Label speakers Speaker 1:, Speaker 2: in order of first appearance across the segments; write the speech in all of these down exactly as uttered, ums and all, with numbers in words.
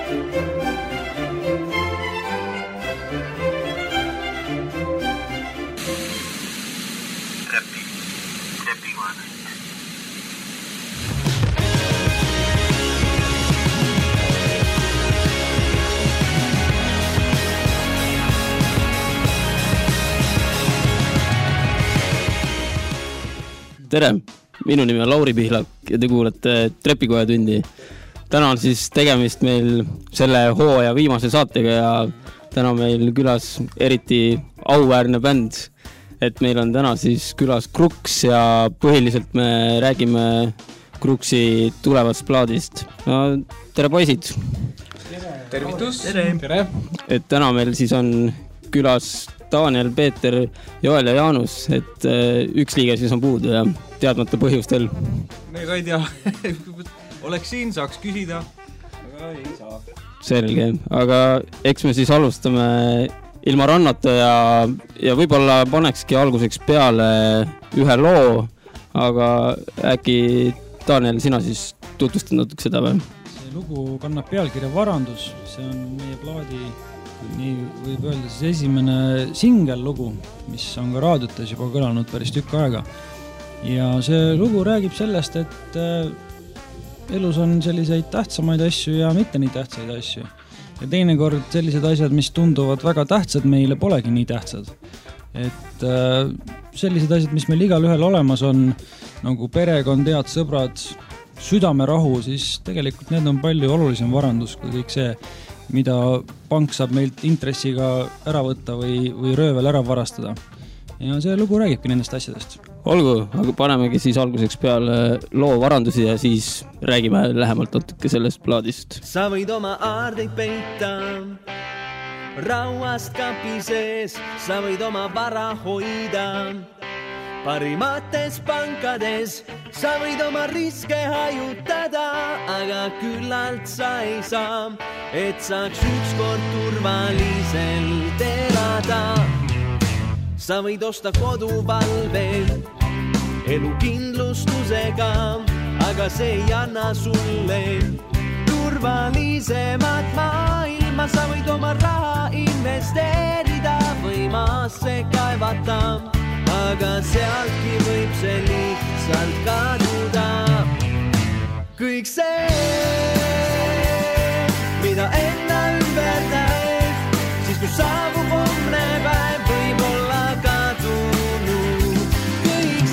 Speaker 1: Tere, minu nimi on Lauri Pihlak ja te kuulete Trepikoja tundi. Täna on siis tegemist meil selle hooaja viimase saatega ja täna meil külas eriti auväärne bänd. Et meil on täna siis külas Kruks ja põhiliselt me räägime Kruksi tulevast plaadist. No, tere poisid!
Speaker 2: Tervitus!
Speaker 3: Tere!
Speaker 2: Tere!
Speaker 1: Et täna meil siis on külas Daniel, Peeter, Joel ja Jaanus, et üks liige siis on puudu ja teadmata põhjustel.
Speaker 2: Me ka ei tea. Oleks siin, saaks küsida, aga ei saa.
Speaker 1: Selge, aga eks me siis alustame ilma rannata ja, ja võib-olla panekski alguseks peale ühe loo, aga äkki Daniel, sina siis tutvustad natuke seda või?
Speaker 3: See lugu kannab pealkirja Varandus, see on meie plaadi nii võib öelda siis esimene singel lugu, mis on ka raadiotes juba kõlanud päris tükk aega. Ja see lugu räägib sellest, et elus on selliseid tähtsamaid asju ja mitte nii tähtsaid asju. Ja teinekord sellised asjad, mis tunduvad väga tähtsad, meile polegi nii tähtsad. Et sellised asjad, mis meil igal ühel olemas on, nagu perekond, head sõbrad, südamerahu, siis tegelikult need on palju olulisem varandus kui kõik see, mida pank saab meilt intressiga ära võtta või, või röövel ära varastada. Ja see lugu räägibki nendest asjadest.
Speaker 1: Olgu, aga panemegi siis alguseks peale loo Varandusi ja siis räägime lähemalt natuke sellest plaadist.
Speaker 4: Sa võid oma aardeid peita rauast kapi sees, sa võid oma vara hoida parimates pankades, sa võid oma riske hajutada, aga küllalt sa ei saa, et saaks ükskord turvaliselt elada. Sa võid osta koduvalve elukindlustusega, aga see ei anna sulle turvalisemat maailma. Sa võid oma raha investeerida või maasse kaevata, aga sealtki võib see lihtsalt kaduda. Kõik see, mida enda ümber näed, siis kui saabub homne päev, võib olla kadunud. Kõik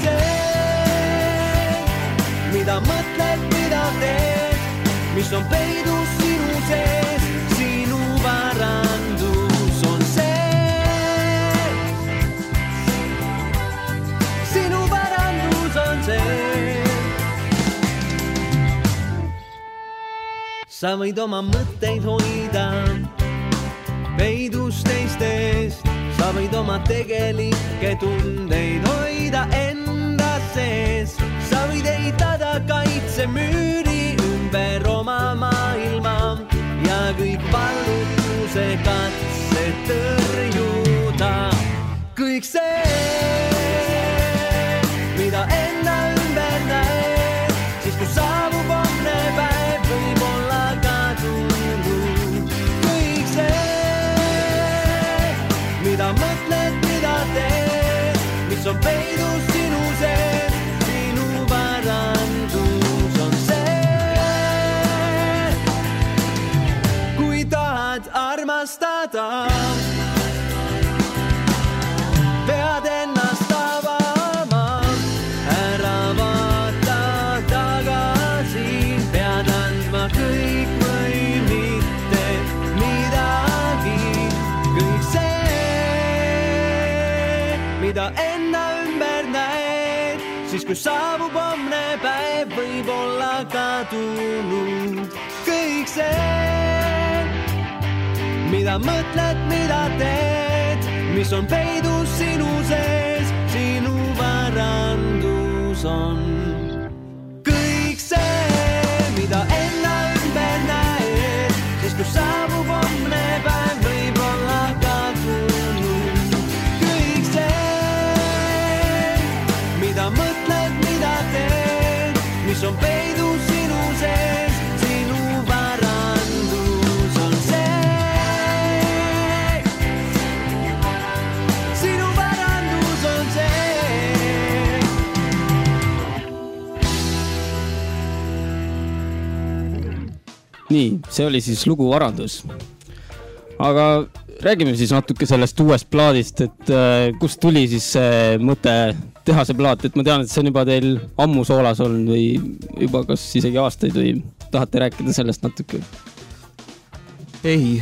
Speaker 4: see, mida mõtled, mida teed, mis on peidus sinu sees, sinu varandus on see. Sinu varandus on see. Sa võid oma mõtteid hoida peidus teistest, sa võid oma tegelikke tundeid hoida enda sees. Sa võid ehitada kaitsemüüri ümber oma maailma ja kõik vallutuse katsed tõrjuda. Kõik see, mida enda ümber näed, siis kui saabub homne päev, võib olla kadunud. Kõik see, mida mõtled, mida teed, mis on peidus sinu sees, sinu varandus on see. Kui tahad armastada, pead ennast avama, ära vaata tagasi, pead andma kõik või mitte midagi. Kõik see, mida enda ümber näed, siis kui saabub homne päev, võib olla kadunud. Kõik see, mida mõtled, mida teed, mis on peidus sinu sees, sinu varandus on. Kõik see, mida enda ümber näed, siis kui saabub homne päev, võib olla kadunud. Kõik see, mida mõtled, mida teed, mis on peidus sinu sees, sinu varandus
Speaker 1: nii, see oli siis lugu Varandus. Aga räägime siis natuke sellest uuest plaadist, et äh, kust tuli siis see mõte teha see plaat, et ma tean, et see on juba teil ammu soolas olnud või juba kas isegi aastaid või tahate rääkida sellest natuke?
Speaker 2: Ei.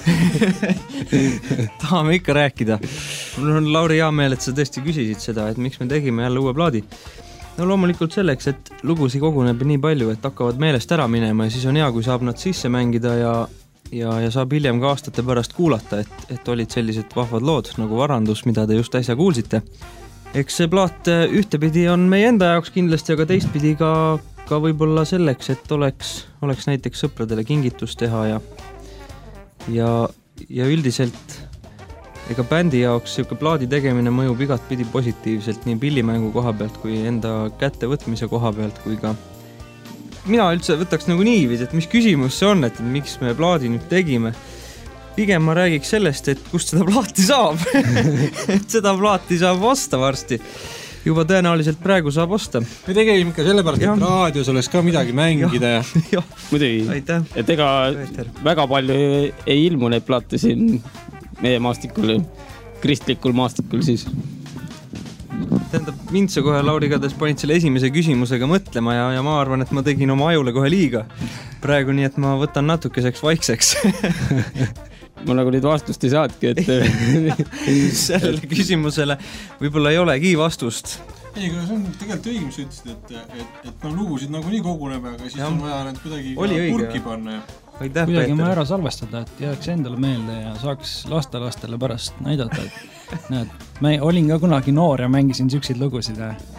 Speaker 2: Tahame ikka rääkida. Mul on Lauri hea meel, et sa tõesti küsisid seda, et miks me tegime jälle uue plaadi. No loomulikult selleks, et lugusi koguneb nii palju, et hakkavad meelest ära minema ja siis on hea, kui saab nad sisse mängida ja, ja, ja saab hiljem ka aastate pärast kuulata, et, et olid sellised vahvad lood nagu Varandus, mida te just äsja kuulsite. Eks see plaat ühtepidi on meie enda jaoks kindlasti, aga teistpidi ka, ka võib-olla selleks, et oleks, oleks näiteks sõpradele kingitus teha ja, ja, ja üldiselt ega bändi jaoks siuke plaadi tegemine mõjub igat pidi positiivselt nii pillimängu koha pealt kui enda kätte võtmise koha pealt kui ka mina üldse võtaks nagu niivis, et mis küsimus see on, et miks me plaadi nüüd tegime. Pigem ma räägiks sellest, et kust seda plaati saab. Et seda plaati saab osta varsti. Juba tõenäoliselt praegu saab osta.
Speaker 5: Me tegime ikka sellepärast, et raadios oleks ka midagi mängida. Ja,
Speaker 2: ja.
Speaker 1: Muidugi, et ega väga palju ei ilmu neid plaate siin meie maastikul, kristlikul maastikul siis.
Speaker 2: Tähendab, mind see kohe Lauri Kades panid selle esimese küsimusega mõtlema ja, ja ma arvan, et ma tegin oma ajule kohe liiga praegu, nii et ma võtan natukeseks vaikseks.
Speaker 1: Ma nagu nüüd vastust ei saadki, et
Speaker 2: sellele küsimusele võib-olla ei olegi vastust.
Speaker 5: Ei, aga see on tegelikult õige, mis ütlesid, et, et, et no lugusid nagu nii koguneb, aga siis ja. On vaja need kuidagi purki panna ja
Speaker 3: Aitäh, kuidagi ma ära salvestada, et jääks endale meelde ja saaks lastelastele pärast näidata, et näed, ma olin ka kunagi noor ja mängisin süksid lugusid.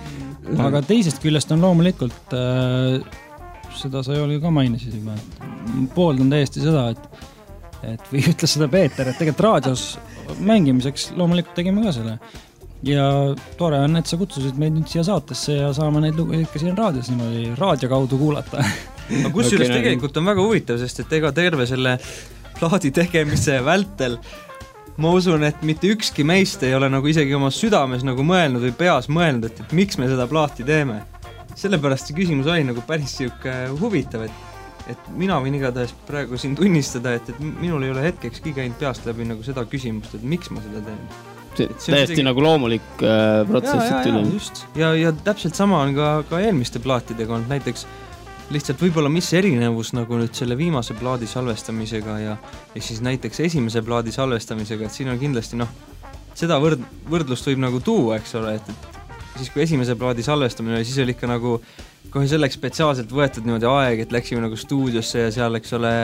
Speaker 3: Aga teisest küljest on loomulikult äh, seda sa oli ka mainisid juba, et pooldan täiesti seda, et, et või ütles seda Peeter, et tegelikult raadios mängimiseks loomulikult tegime ka selle. Ja tore on, et sa kutsusid meid nüüd siia saatesse ja saame neid lugu ikka siin raadios niimoodi raadio kaudu kuulata.
Speaker 2: Aga kusjuures okay, tegelikult on väga huvitav, sest et ega terve selle plaadi tegemise vältel ma usun, et mitte ükski meist ei ole nagu isegi oma südames nagu mõelnud või peas mõelnud, et, et miks me seda plaati teeme. Sellepärast see küsimus oli nagu päris siuke huvitav, et, et mina võin igatahes praegu siin tunnistada, et, et minul ei ole hetkekski käinud peast läbi nagu seda küsimust, et miks ma seda teen.
Speaker 1: See, see täiesti tegi... nagu loomulik äh, protsess.
Speaker 2: Ja, ja, ja, just. Ja, ja täpselt sama on ka, ka eelmiste plaatidega olnud. Näiteks lihtsalt võib-olla mis erinevus nagu nüüd selle viimase plaadi salvestamisega ja, ja siis näiteks esimese plaadi salvestamisega, et siin on kindlasti noh, seda võrd, võrdlust võib nagu tuua, eks ole, et, et siis kui esimese plaadi salvestamine oli, siis oli ikka nagu kohe selleks spetsiaalselt võetud niimoodi aeg, et läksime nagu stuudiosse ja seal, eks ole,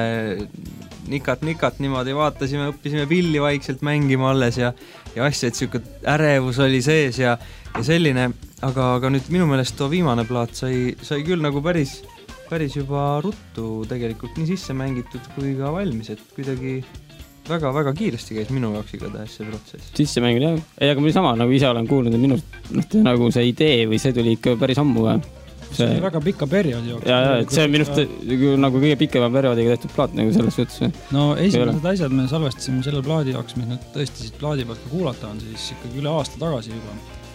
Speaker 2: nikat-nikat niimoodi vaatasime, õppisime pilli vaikselt mängima alles ja, ja asja, et siuke ärevus oli sees ja, ja selline, aga, aga nüüd minu meelest too viimane plaat sai, sai küll nagu päris päris juba ruttu tegelikult nii sisse mängitud kui ka valmis, et kuidagi väga-väga kiiresti käis minu jaoks igatahes see protsess.
Speaker 1: Sisse mängid, jah. Ei, aga mul sama, nagu ise olen kuulnud, et minust nagu see idee või see tuli ikka päris ammu.
Speaker 3: See, see oli väga pika perioodi jooksul.
Speaker 1: Ja, ja, et see on minust nagu kõige pikema perioodiga tehtud plaat nagu selles suhtes.
Speaker 3: No esimesed asjad me salvestasime selle plaadi jaoks, mis nüüd tõesti siit plaadi pealt ka kuulata on, siis ikkagi üle aasta tagasi juba.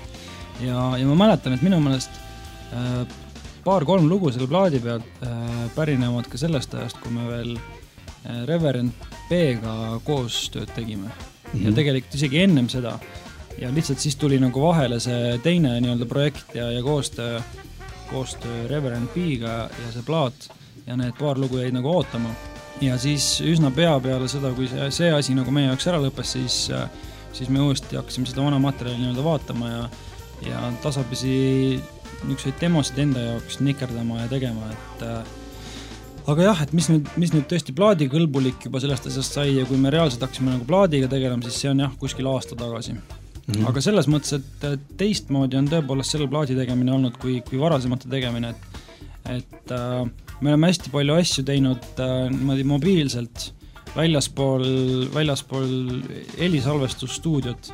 Speaker 3: Ja, ja ma mäletan, et minu meelest äh, paar-kolm lugu selle plaadi pealt äh, pärinevad ka sellest ajast, kui me veel äh, Reverend B-ga koos tööd tegime. Mm-hmm. Ja tegelikult isegi ennem seda. Ja lihtsalt siis tuli nagu vahele see teine nii-öelda projekt ja, ja koostöö, koostöö Reverend B-ga ja see plaat ja need paar lugu jäid nagu ootama. Ja siis üsna pea peale seda, kui see, see asi nagu meie jaoks ära lõppes, siis, siis me uuesti hakkasime seda vana materjali nii-öelda vaatama ja, ja tasapisi niisuguseid demosid enda jaoks nikerdama ja tegema, et äh, aga jah, et mis nüüd, mis nüüd tõesti plaadi kõlbulik juba sellest asjast sai ja kui me reaalselt hakkasime nagu plaadiga tegelema, siis see on jah kuskil aasta tagasi. Mm-hmm. Aga selles mõttes, et teistmoodi on tõepoolest selle plaadi tegemine olnud kui, kui varasemate tegemine, et, et äh, me oleme hästi palju asju teinud äh, niimoodi mobiilselt väljaspool, väljaspool helisalvestusstuudiot,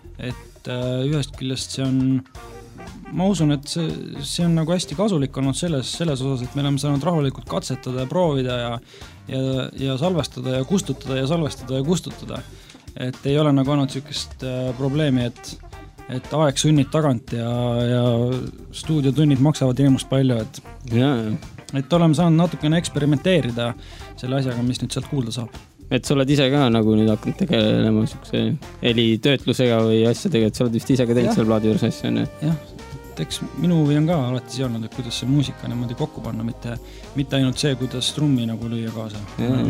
Speaker 3: et äh, ühest küljest see on ma usun, et see, see on nagu hästi kasulik olnud selles, selles osas, et me oleme saanud rahulikult katsetada ja proovida ja, ja, ja salvestada ja kustutada ja salvestada ja kustutada. Et ei ole nagu olnud sükest äh, probleemi, et, et aeg sunnid tagant ja, ja stuudiotunnid maksavad inimust palju. Et...
Speaker 1: Ja,
Speaker 3: et oleme saanud natukene eksperimenteerida selle asjaga, mis nüüd sealt kuulda saab.
Speaker 1: Et sa oled ise ka nagu nüüd hakanud tegelema siukse helitöötlusega või asjadega, et sa oled vist ise ka teinud seal plaadi juures asja, on?
Speaker 3: Jah, et eks minu või on ka alati see olnud, et kuidas see muusika niimoodi kokku panna, mitte, mitte ainult see, kuidas trummi nagu lüüa kaasa.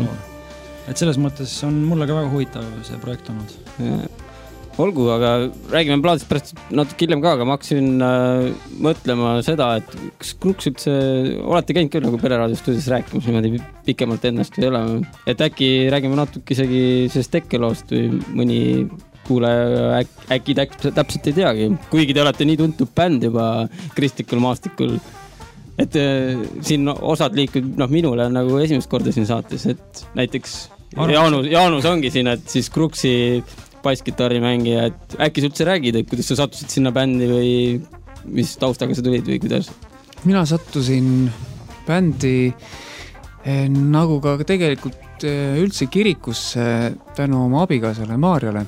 Speaker 3: Et selles mõttes on mulle ka väga huvitav see projekt olnud.
Speaker 1: Ja. Olgu, aga räägime plaadist pärast natuke hiljem ka, aga ma hakkasin äh, mõtlema seda, et kas Kruks üldse olete käinud küll nagu Pereraadio stuudios rääkimas niimoodi pikemalt ennast või ei ole, et äkki räägime natuke isegi sellest tekkeloost või mõni kuulaja äk, äkki täpselt ei teagi, kuigi te olete nii tuntud bänd juba kristlikul maastikul, et äh, siin osad liikud, noh minule on nagu esimest korda siin saates, et näiteks Jaanus, Jaanus ongi siin, et siis Kruksi basskitarri mängija, et äkki sa üldse räägid, et kuidas sa sattusid sinna bändi või mis taustaga sa tulid või kuidas?
Speaker 6: Mina sattusin bändi eh, nagu ka tegelikult eh, üldse kirikusse tänu oma abikaasale Maarjale.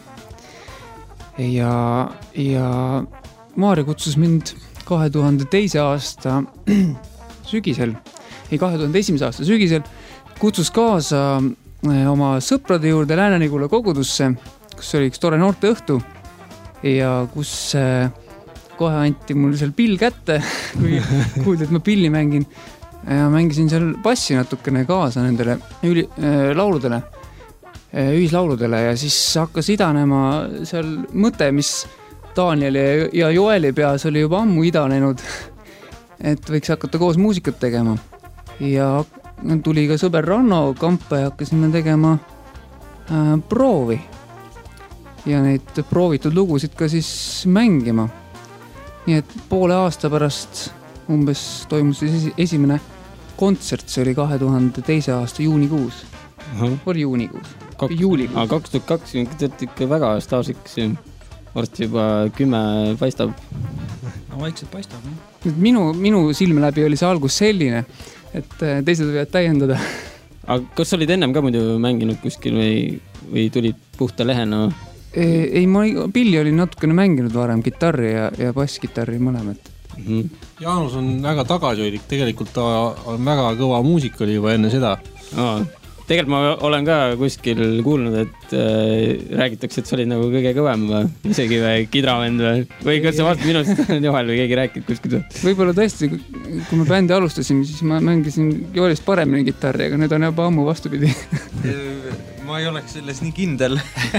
Speaker 6: Ja, ja Maarja kutsus mind kahe tuhande teise aasta sügisel, ei kahe tuhande esimese aasta sügisel, kutsus kaasa eh, oma sõprade juurde Lääne-Nigula kogudusse, kus oli üks tore noorte õhtu ja kus äh, kohe anti mul seal pill kätte, kui kuuldi, et ma pilli mängin. Ja mängisin seal bassi natukene kaasa nendele üli, äh, lauludele, äh, ühislauludele ja siis hakkas idanema seal mõte, mis Danieli ja Joeli peas oli juba ammu idanenud, et võiks hakata koos muusikat tegema. Ja tuli ka sõber Ranno kampa ja hakkasime tegema äh, proovi. Ja neid proovitud lugusid ka siis mängima. Nii et poole aasta pärast umbes toimus siis esimene kontsert, see oli kahe tuhande teise aasta juunikuus. Uh-huh. Oli juunikuus.
Speaker 1: Kaks, juulikuus. Aga kaks tuhat kaks on ikka väga staažiks. Varsti juba kümme paistab.
Speaker 3: No vaikselt paistab.
Speaker 6: Ne? Minu, minu silme läbi oli see algus selline, et teised võivad täiendada.
Speaker 1: Aga kas sa olid ennem ka muidu mänginud kuskil või, või tulid puhta lehena?
Speaker 6: Ei, ma pilli olin natukene mänginud varem, kitarri ja, ja basskitarri mõlemat.
Speaker 5: Mm-hmm. Jaanus on väga tagasihoidlik, tegelikult ta on väga kõva muusik oli juba enne seda.
Speaker 1: Aa, tegelikult ma olen ka kuskil kuulnud, et äh, räägitakse, et sa olid nagu kõige kõvem või isegi või kidravend või, või kas sa vastu minust Joel või keegi rääkid kuskil?
Speaker 6: Võib-olla tõesti, kui me bändi alustasime, siis ma mängisin Joelist paremini kitarri, aga nüüd on juba ammu vastupidi.
Speaker 2: Ma ei oleks selles nii kindel.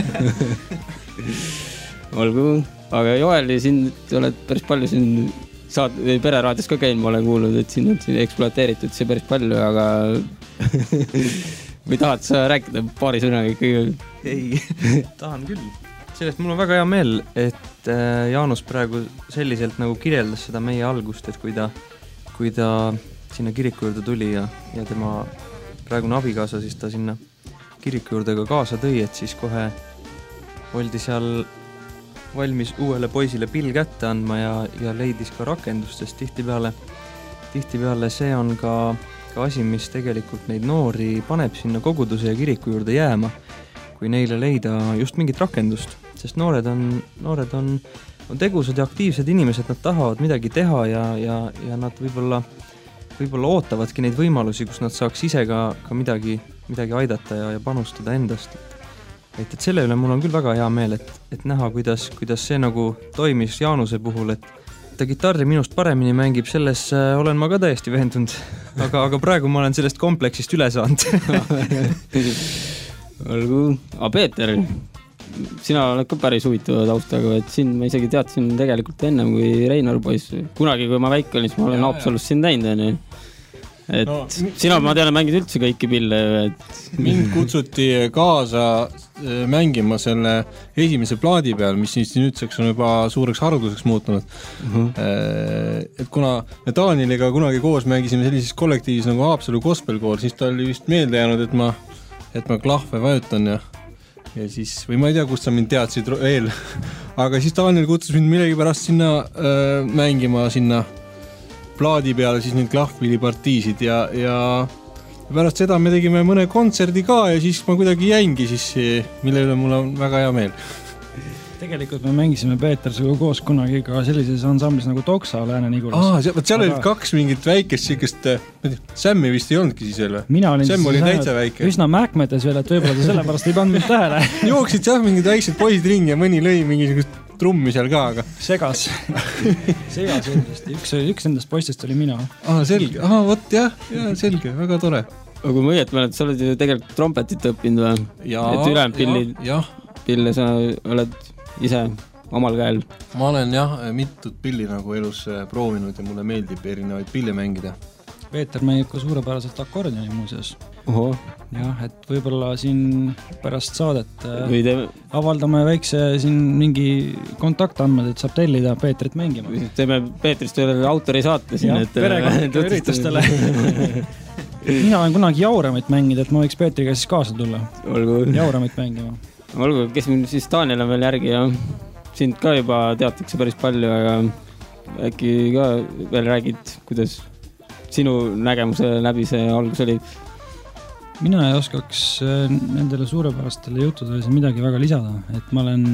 Speaker 1: Olgu, aga Joeli, siin oled päris palju siin saad, Pereraadios ka käin, ma olen kuulnud, et siin on siin ekspluateeritud see päris palju, aga või tahad sa rääkida paari sõnaga ikkagi?
Speaker 2: Ei, tahan küll. Sellest mul on väga hea meel, et Jaanus praegu selliselt nagu kirjeldas seda meie algust, et kui ta, kui ta sinna kiriku juurde tuli ja, ja tema praegune abikaasa, siis ta sinna kiriku juurde ka kaasa tõi, et siis kohe oldi seal valmis uuele poisile pill kätte andma ja, ja leidis ka rakendust, sest tihtipeale, tihtipeale see on ka, ka asi, mis tegelikult neid noori paneb sinna koguduse ja kiriku juurde jääma, kui neile leida just mingit rakendust, sest noored on, noored on, on tegusad ja aktiivsed inimesed, nad tahavad midagi teha ja, ja, ja nad võib-olla, võib-olla ootavadki neid võimalusi, kus nad saaks ise ka, ka midagi midagi aidata ja, ja panustada endast. Et, et selle üle mul on küll väga hea meel, et, et näha, kuidas, kuidas see nagu toimis Jaanuse puhul, et ta kitarri minust paremini mängib, selles äh, olen ma ka täiesti veendunud, aga, aga praegu ma olen sellest kompleksist üle saanud.
Speaker 1: Olgu, aga Peeter, sina oled ka päris huvitava taustaga, et siin ma isegi teadsin tegelikult ennem kui Reinar poiss. Kunagi, kui ma väike olin, siis ma olen Haapsalust siin näinud. Et no, sina, ma tean, mängid üldse kõiki pille. Et...
Speaker 5: Mind kutsuti kaasa mängima selle esimese plaadi peal, mis nüüdseks on juba suureks harulduseks muutunud. Uh-huh. Et kuna me Danieliga kunagi koos mängisime sellises kollektiivis nagu Haapsalu gospelkoor, siis ta oli vist meelde jäänud, et ma, et ma klahve vajutan ja, ja siis, või ma ei tea, kust sa mind teadsid veel, aga siis Daniel kutsus mind millegi pärast sinna äh, mängima sinna plaadi peale siis neid klahvpillipartiisid ja, ja pärast seda me tegime mõne kontserdi ka ja siis ma kuidagi jäingi siis, mille üle mul on väga hea meel.
Speaker 3: tegelikult me mängisime Peeter sinuga koos kunagi ka sellises ansamblis nagu Toksa Lääne-Nigulas.
Speaker 5: Aa, seal, seal aga... olid kaks mingit väikest sikest, Sammi vist ei olnudki siis veel.
Speaker 3: Mina olin
Speaker 5: Sam oli täitsa väike.
Speaker 3: Üsna mäkmetes veel, et võib-olla ta sellepärast ei pannud mind tähele.
Speaker 5: Jooksid jah mingid väiksed poisid ringi ja mõni lõi mingisugust trummi seal ka, aga...
Speaker 3: Segas. Segas endast. Üks, üks endast poistest oli mina.
Speaker 5: Aa, selge. Aa, võt, jah, jah, selge. Väga tore.
Speaker 1: Aga kui ma õiet mälet, sa oled ju tegelikult trompetit õppinud või?
Speaker 5: Ja,
Speaker 1: et ülejäänud pillid,
Speaker 5: ja,
Speaker 1: pille sa oled ise omal käel.
Speaker 5: Ma olen jah mitut pilli nagu elus proovinud ja mulle meeldib erinevaid pille mängida.
Speaker 3: Peeter mängib ka suurepäraselt akordioni muuseas.
Speaker 1: Oho.
Speaker 3: Jah, et võib-olla siin pärast saadet
Speaker 1: või te...
Speaker 3: avaldame väikse siin mingi kontaktandmed, et saab tellida Peetrit mängima.
Speaker 1: Teeme Peetrist veel autori saate siin.
Speaker 3: Jah, perekondlike üritustele. Mina olen kunagi Jauramit mängida, et ma võiks Peetriga siis kaasa tulla.
Speaker 1: Olgu.
Speaker 3: Jauramit mängima.
Speaker 1: Olgu, kes meil siis Daniel on veel järgi ja sind ka juba teatakse päris palju, aga äkki ka veel räägid, kuidas sinu nägemuse läbi see algus oli?
Speaker 3: Mina ei oskaks nendele suurepärastele juttudele midagi väga lisada, et ma olen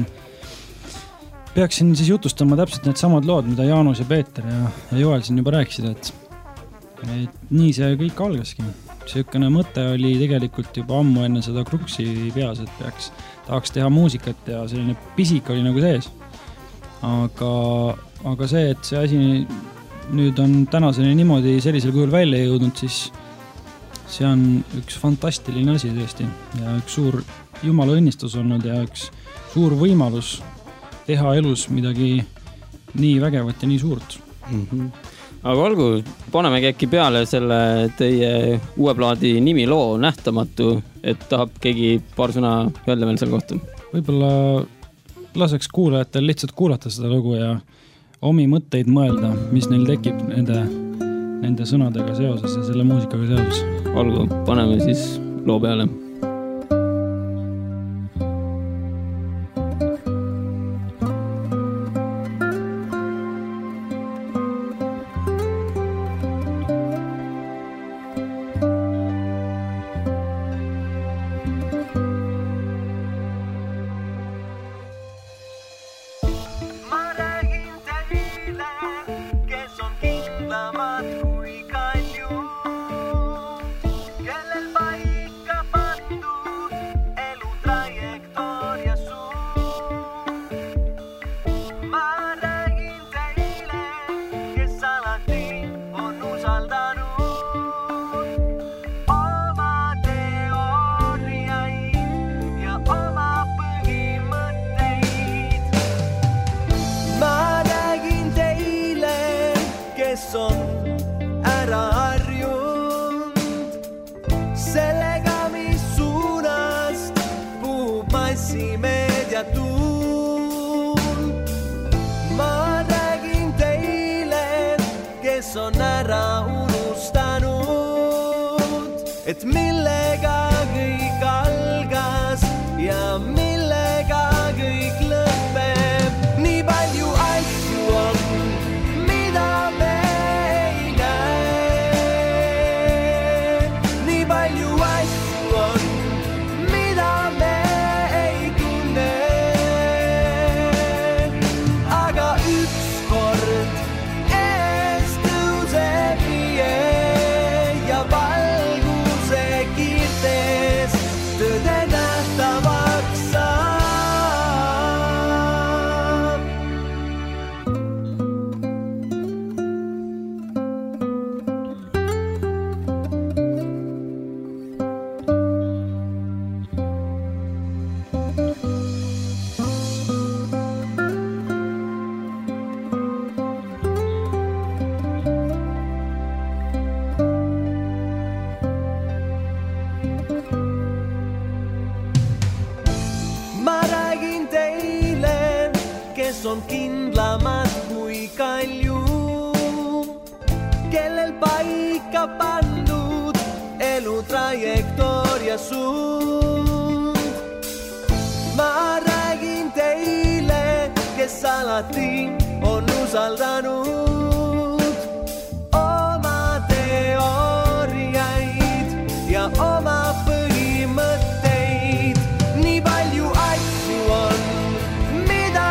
Speaker 3: peaksin siis jutustama täpselt need samad lood, mida Jaanus ja Peeter ja, ja Joel siin juba rääkisid, et, et nii see kõik algaski. Siukene mõte oli tegelikult juba ammu enne seda Kruksi peas, et peaks, tahaks teha muusikat ja selline pisik oli nagu sees. Aga, aga see, et see asi nüüd on tänaseni niimoodi sellisel kujul välja jõudnud, siis see on üks fantastiline asi tõesti ja üks suur jumala õnnistus olnud ja üks suur võimalus teha elus midagi nii vägevat ja nii suurt.
Speaker 1: Mm-hmm. Aga olgu, panemegi äkki peale selle teie uue plaadi nimi loo Nähtamatu, et tahab keegi paar sõna öelda veel selle kohta.
Speaker 3: Võib-olla laseks kuulajatel lihtsalt kuulata seda lugu ja omi mõtteid mõelda, mis neil tekib nende, nende sõnadega seoses ja selle muusikaga seoses.
Speaker 1: Olgu, paneme siis loo peale.
Speaker 4: Et millega kõik algas ja millega kõik lõpeb. Nii palju asju on, mida me ei näe. Nii palju asju on, mida me ei tunne. Aga ükskord ees tõuseb vie ja valguse kiirtes tõde nähtavaks saab. Ma räägin teile, kes on kindlamad kui kalju, kellel paika pandud elu trajektoor ja suund. Ma räägin teile, kes alati on usaldanud oma teooriaid ja oma põhimõtteid. Nii palju asju on, mida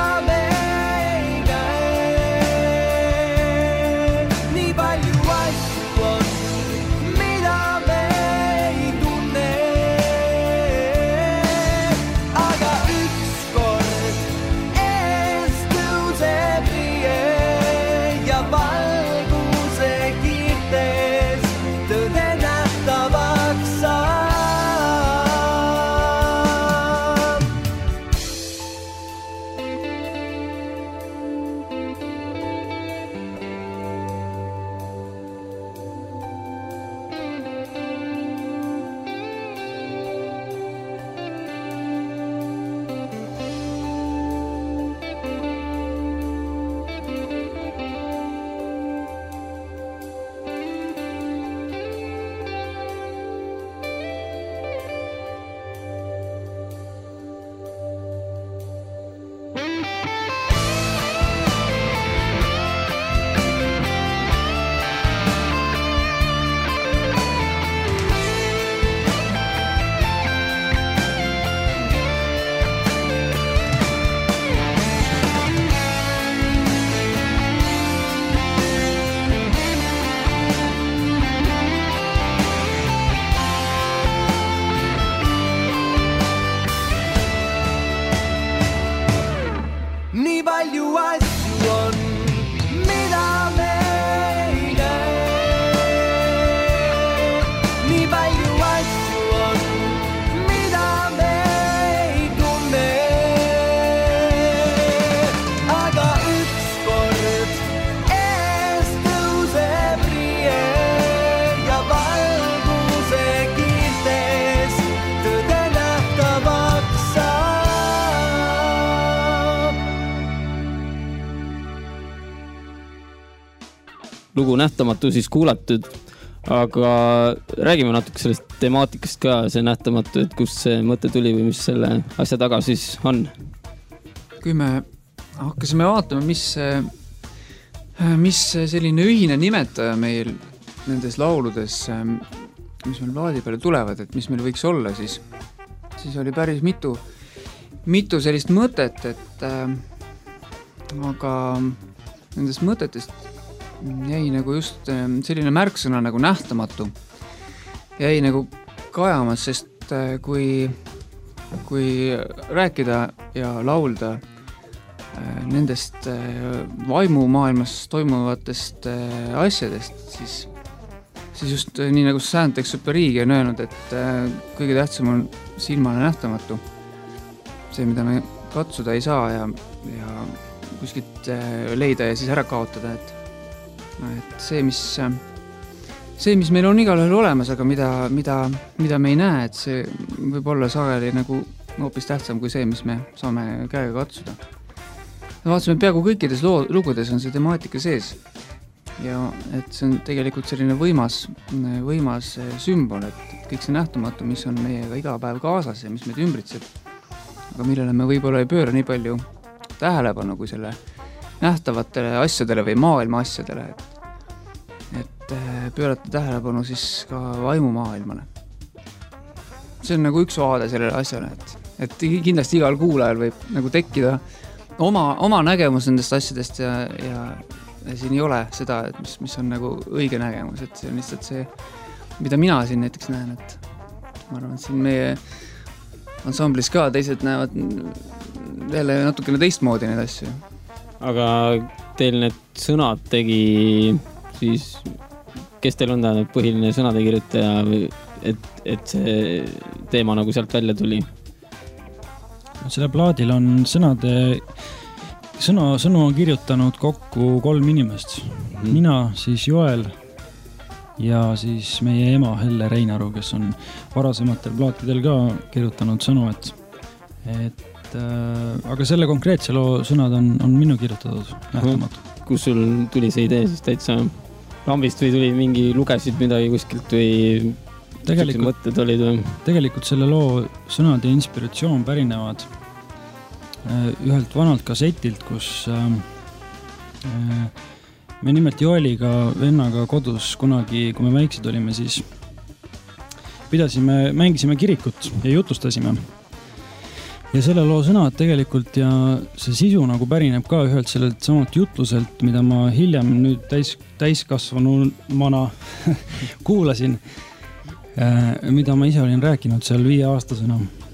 Speaker 1: lugu Nähtamatu siis kuulatud, aga räägime natuke sellest temaatikast ka, see Nähtamatu, et kust see mõte tuli või mis selle asja taga siis on?
Speaker 6: Kui me hakkasime vaatama, mis, mis selline ühine nimetaja meil nendes lauludes, mis meil plaadi peale tulevad, et mis meil võiks olla, siis, siis oli päris mitu, mitu sellist mõtet, et äh, aga nendest mõtetest jäi nagu just selline märksõna nagu nähtamatu. Jäi nagu kajamas, sest kui, kui rääkida ja laulda nendest vaimumaailmas toimuvatest asjadest, siis, siis just nii nagu Saint-Exupéry on öelnud, et kõige tähtsam on silmane nähtamatu. See, mida me katsuda ei saa ja, ja kuskilt leida ja siis ära kaotada, et et see, mis, see, mis meil on igal ühel olemas, aga mida, mida, mida me ei näe, et see võib olla sageli nagu hoopis tähtsam kui see, mis me saame käega katsuda. Vaatasime, peaaegu kõikides loo, lugudes on see temaatika sees ja et see on tegelikult selline võimas, võimas sümbol, et kõik see nähtamatu, mis on meiega iga päev kaasas ja mis meid ümbritseb, aga millele me võib-olla ei pööra nii palju tähelepanu kui selle nähtavatele asjadele või maailma asjadele, et, et pöörata tähelepanu siis ka vaimumaailmale. See on nagu üks vaade sellele asjale, et, et kindlasti igal kuulajal võib nagu tekkida oma, oma nägemus nendest asjadest ja, ja, ja siin ei ole seda, et mis, mis on nagu õige nägemus, et see on lihtsalt see, mida mina siin näiteks näen, et ma arvan, et siin meie ansamblis ka teised näevad jälle natukene teistmoodi neid asju.
Speaker 1: Aga teil need sõnad tegi siis, kes teil on tähendab põhiline sõnade kirjutaja, et, et see teema nagu sealt välja tuli?
Speaker 3: Selle plaadil on sõnade, sõna, sõnu on kirjutanud kokku kolm inimest. Mm-hmm. Mina, siis Joel ja siis meie ema Helle Reinaru, kes on varasematel plaatidel ka kirjutanud sõnu, et, et aga selle konkreetse loo sõnad on, on minu kirjutatud nähtamatu.
Speaker 1: Kus sul tuli see idee siis täitsa lambist või tuli mingi, lugesid midagi kuskilt või tegelikult, mõtted olid või?
Speaker 3: Tegelikult selle loo sõnad ja inspiratsioon pärinevad ühelt vanalt kassetilt, kus äh, me nimelt Joeliga vennaga kodus kunagi, kui me väiksed olime, siis pidasime, mängisime kirikut ja jutustasime. Ja selle loo sõnad tegelikult ja see sisu nagu pärineb ka ühelt sellelt samalt jutluselt, mida ma hiljem nüüd täis, täiskasvanumana kuulasin, mida ma ise olin rääkinud seal viie aastasena.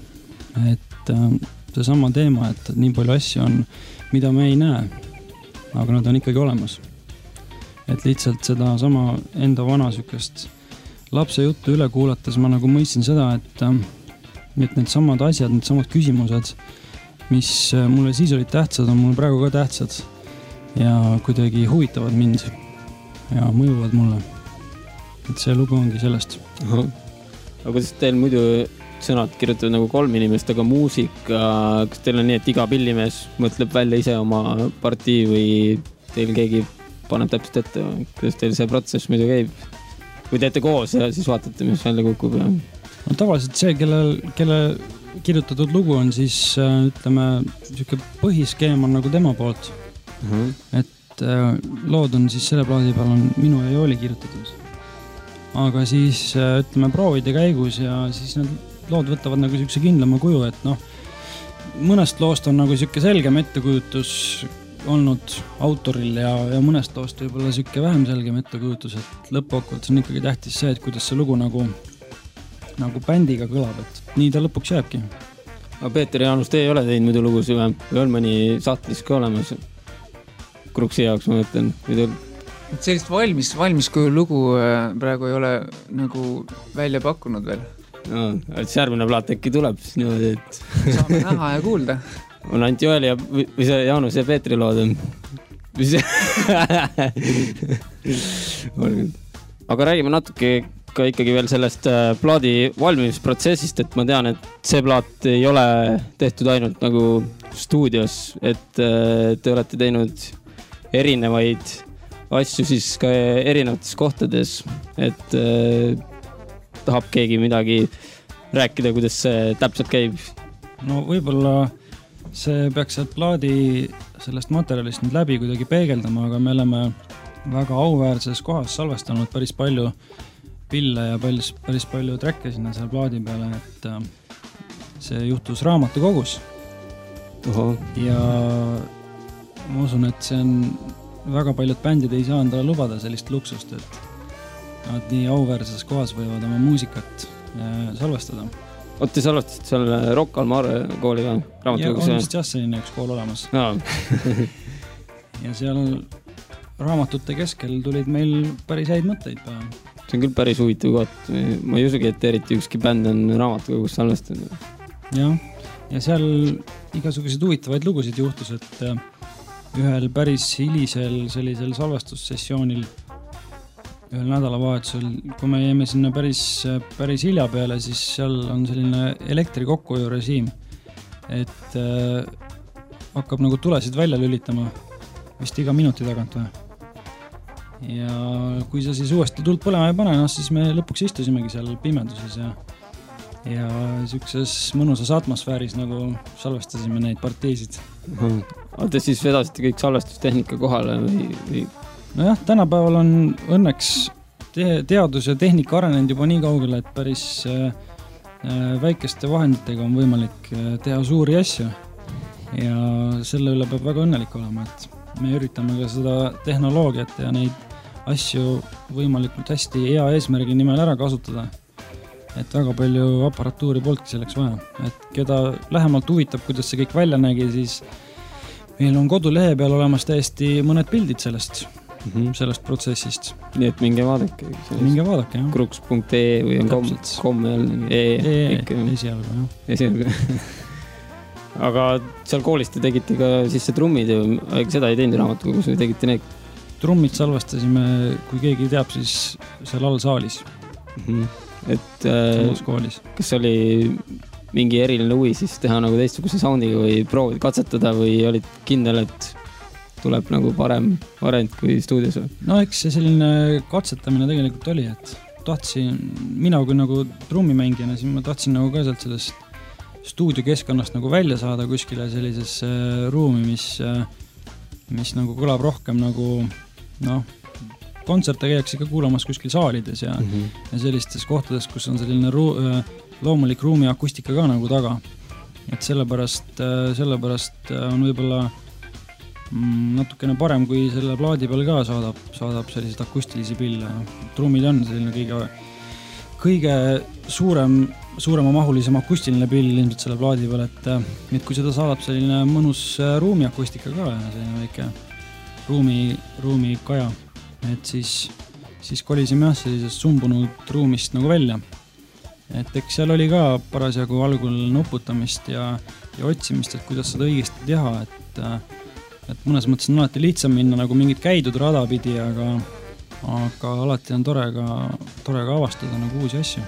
Speaker 3: Et see sama teema, et nii palju asju on, mida me ei näe, aga nad on ikkagi olemas. Et lihtsalt seda sama enda vana sükest lapse juttu üle kuulates ma nagu mõistsin seda, et et need samad asjad, need samad küsimused, mis mulle siis olid tähtsad, on mulle praegu ka tähtsad ja kuidagi huvitavad mind ja mõjuvad mulle. Et see lugu ongi sellest.
Speaker 1: Aha. Aga kuidas teil muidu sõnad kirjutavad nagu kolm inimest, aga muusika, kas teil on nii, et iga pillimees mõtleb välja ise oma partii või teil keegi paneb täpselt ette, kuidas teil see protsess muidu käib? Või teete koos ja siis vaatate, mis välja kukub ja...
Speaker 3: No, tavaliselt see, kelle, kelle kirjutatud lugu on, siis ütleme, selline põhiskeem on nagu tema poolt. Uh-huh. Et lood on siis selle plaadi peal on minu ja Jooli kirjutatud. Aga siis ütleme proovide käigus ja siis need lood võtavad nagu selline kindlama kuju, et noh, mõnest loost on nagu selline selgem ettekujutus olnud autoril ja, ja mõnest loost võib-olla selline vähem selgem ettekujutus, et lõppkokkuvõttes on ikkagi tähtis see, et kuidas see lugu nagu nagu bändiga kõlab, et nii ta lõpuks jääbki.
Speaker 1: Aga Peeter ja Jaanus, te ei ole teinud muidu lugusi või? Või on mõni saatlis ka olemas? Kruksi jaoks ma mõtlen.
Speaker 6: Et sellist valmis, valmis kuju lugu praegu ei ole nagu välja pakkunud veel.
Speaker 1: No, et see järgmine plaat äkki tuleb siis niimoodi, et...
Speaker 6: Saame näha ja kuulda.
Speaker 1: On ainult Joel ja, või see Jaanus ja Peetri lood on. Aga räägime natuke ka ikkagi veel sellest plaadi valmimisprotsessist, et ma tean, et see plaat ei ole tehtud ainult nagu stuudios, et te olete teinud erinevaid asju siis ka erinevates kohtades, et äh, tahab keegi midagi rääkida, kuidas see täpselt käib?
Speaker 3: No võib-olla see peaks sealt plaadi sellest materjalist nüüd läbi kuidagi peegeldama, aga me oleme väga auväärses kohas salvestanud päris palju pille ja päris, päris palju träkke sinna seal plaadi peale, et äh, see juhtus raamatukogus.
Speaker 1: Oho.
Speaker 3: Ja ma usun, et see on väga paljud bändid ei saa endale lubada sellist luksust, et nad nii auväärses kohas võivad oma muusikat äh, salvestada.
Speaker 1: Oot, te salvestasid seal Rocca al Mare kooli või?
Speaker 3: Ja on vist jah selline üks kool olemas.
Speaker 1: No.
Speaker 3: Ja seal raamatute keskel tulid meil päris häid mõtteid päeva.
Speaker 1: See on küll päris huvitav koht. Ma ei usugi, et eriti ükski bänd on raamatukogus salvestanud.
Speaker 3: Ja, ja seal igasuguseid huvitavaid lugusid juhtus, et ühel päris hilisel sellisel salvestussessioonil ühel nädalavahetusel, kui me jäime sinna päris, päris hilja peale, siis seal on selline elektri kokkuhoiu režiim, et äh, hakkab nagu tulesid välja lülitama vist iga minuti tagant või. Ja kui sa siis uuesti tuld põlema ei pane, no, siis me lõpuks istusimegi seal pimeduses ja, ja siukses mõnusas atmosfääris nagu salvestasime neid parteisid.
Speaker 1: Aga te siis vedasite kõik salvestustehnika kohale või, või...
Speaker 3: Nojah, tänapäeval on õnneks te- teadus ja tehnika arenenud juba nii kaugele, et päris äh, väikeste vahenditega on võimalik teha suuri asju ja selle üle peab väga õnnelik olema, et me üritame ka seda tehnoloogiat ja neid asju võimalikult hästi hea eesmärgi nimel ära kasutada, et väga palju aparatuuri poltki selleks vaja, et keda lähemalt huvitab, kuidas see kõik välja nägi, siis meil on kodulehe peal olemas täiesti mõned pildid sellest Mm-hmm. sellest protsessist.
Speaker 1: Nii et minge vaadake.
Speaker 3: Minge vaadake, jah.
Speaker 1: Kruks punkt ee või on kom, kom jälle. E,
Speaker 3: e, esialgu, jah.
Speaker 1: Esialgu. Aga seal koolis te tegite ka siis see trummid ja seda ei teinud raamatukogus või tegite need?
Speaker 3: Trummid salvestasime, kui keegi teab, siis seal all saalis.
Speaker 1: Mm-hmm. Et äh,
Speaker 3: koolis.
Speaker 1: Kas oli mingi eriline huvi siis teha nagu teistsuguse soundiga või proovida katsetada või olid kindel, et tuleb nagu parem variant kui stuudios?
Speaker 3: No eks see selline katsetamine tegelikult oli, et tahtsin, mina kui nagu trummimängijana, siis ma tahtsin nagu ka sealt sellest stuudiokeskkonnast nagu välja saada kuskile sellisesse ruumi, mis, mis nagu kõlab rohkem nagu, noh, kontserte käiakse ka kuulamas kuskil saalides ja, mm-hmm. ja sellistes kohtades, kus on selline ru- loomulik ruumi akustika ka nagu taga. Et sellepärast, sellepärast on võib-olla natukene parem, kui selle plaadi peal ka saadab, saadab selliseid akustilisi pille. Trummid on selline kõige, kõige suurem, suurema mahulisem akustiline pill ilmselt selle plaadi peal, et, et kui seda saadab selline mõnus ruumi akustika ka ja selline väike ruumi, ruumi kaja, et siis, siis kolisime jah sellisest sumbunud ruumist nagu välja. Et eks seal oli ka parasjagu algul nuputamist ja, ja otsimist, et kuidas seda õigesti teha, et et mõnes mõttes on alati lihtsam minna nagu mingit käidud rada pidi, aga, aga alati on tore ka, tore ka avastada nagu uusi asju.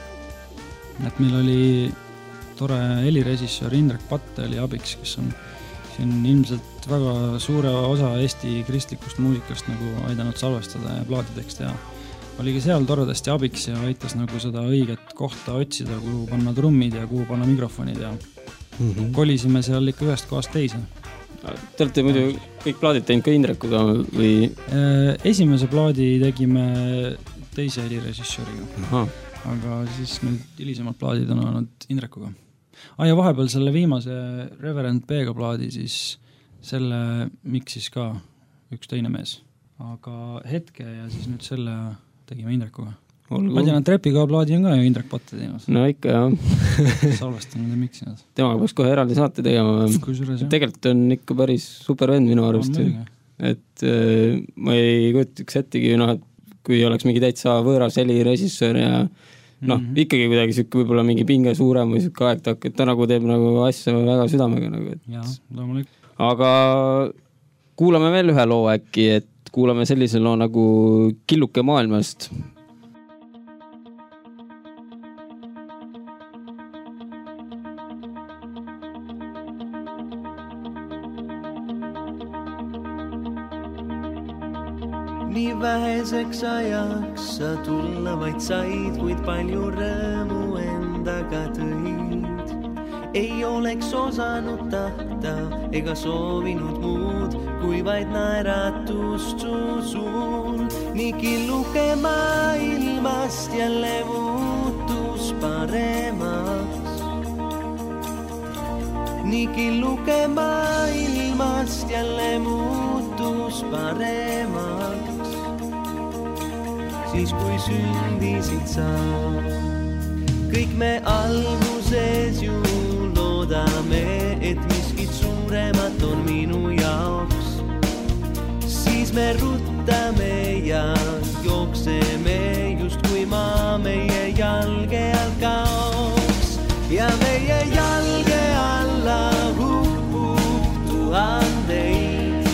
Speaker 3: Et meil oli tore helirežissöör Indrek Patte oli abiks, kes on siin ilmselt väga suure osa Eesti kristlikust muusikast nagu aidanud salvestada ja plaadideks teha. Oligi seal toredasti abiks ja aitas nagu seda õiget kohta otsida, kuhu panna trummid ja kuhu panna mikrofonid ja mm-hmm. kolisime seal ikka ühest kohast teise.
Speaker 1: Te olete muidu kõik plaadid teinud ka Indrekuga või?
Speaker 3: Esimese plaadi tegime teise helirežissööriga, aga siis nüüd hilisemad plaadid on olnud Indrekuga. Ah, ja vahepeal selle viimase Reverend P-ga plaadi, siis selle miksis ka üks teine mees. Aga hetke ja siis nüüd selle tegime Indrekuga. Ma tean, et Trepiga plaadi on ka ju Indrek Patte teinud.
Speaker 1: No ikka, jah.
Speaker 3: Salvestanud ja miksinud.
Speaker 1: Temaga peaks kohe eraldi saate tegema. Tegelikult on ikka päris super vend minu arust. Et äh, ma ei kujutaks ettegi, no, kui oleks mingi täitsa võõras helirežissöör ja noh, mm-hmm. ikkagi kuidagi sükke võib-olla mingi pinge suurem või sükke aegtak, et ta nagu teeb nagu asja väga südamega. Nagu, et...
Speaker 3: ja, loomulik.
Speaker 1: Aga kuulame veel ühe loo äkki, et kuulame sellise loo nagu Killuke maailmast.
Speaker 4: nii väheseks ajaks sa tulla vaid said, kuid palju rõõmu endaga tõid. Ei oleks osanud tahta ega soovinud muud, kui vaid naeratust su suul. Nii killuke maailmast jälle muutus paremaks. Nii killuke maailmast jälle muutus paremaks. Siis kui sündisid sa, kõik me alguses ju loodame, et miskit suuremat on minu jaoks. Siis me ruttame ja jookseme, just kui maa meie jalge all kaoks. Ja meie jalge alla hukkub tuhandeid.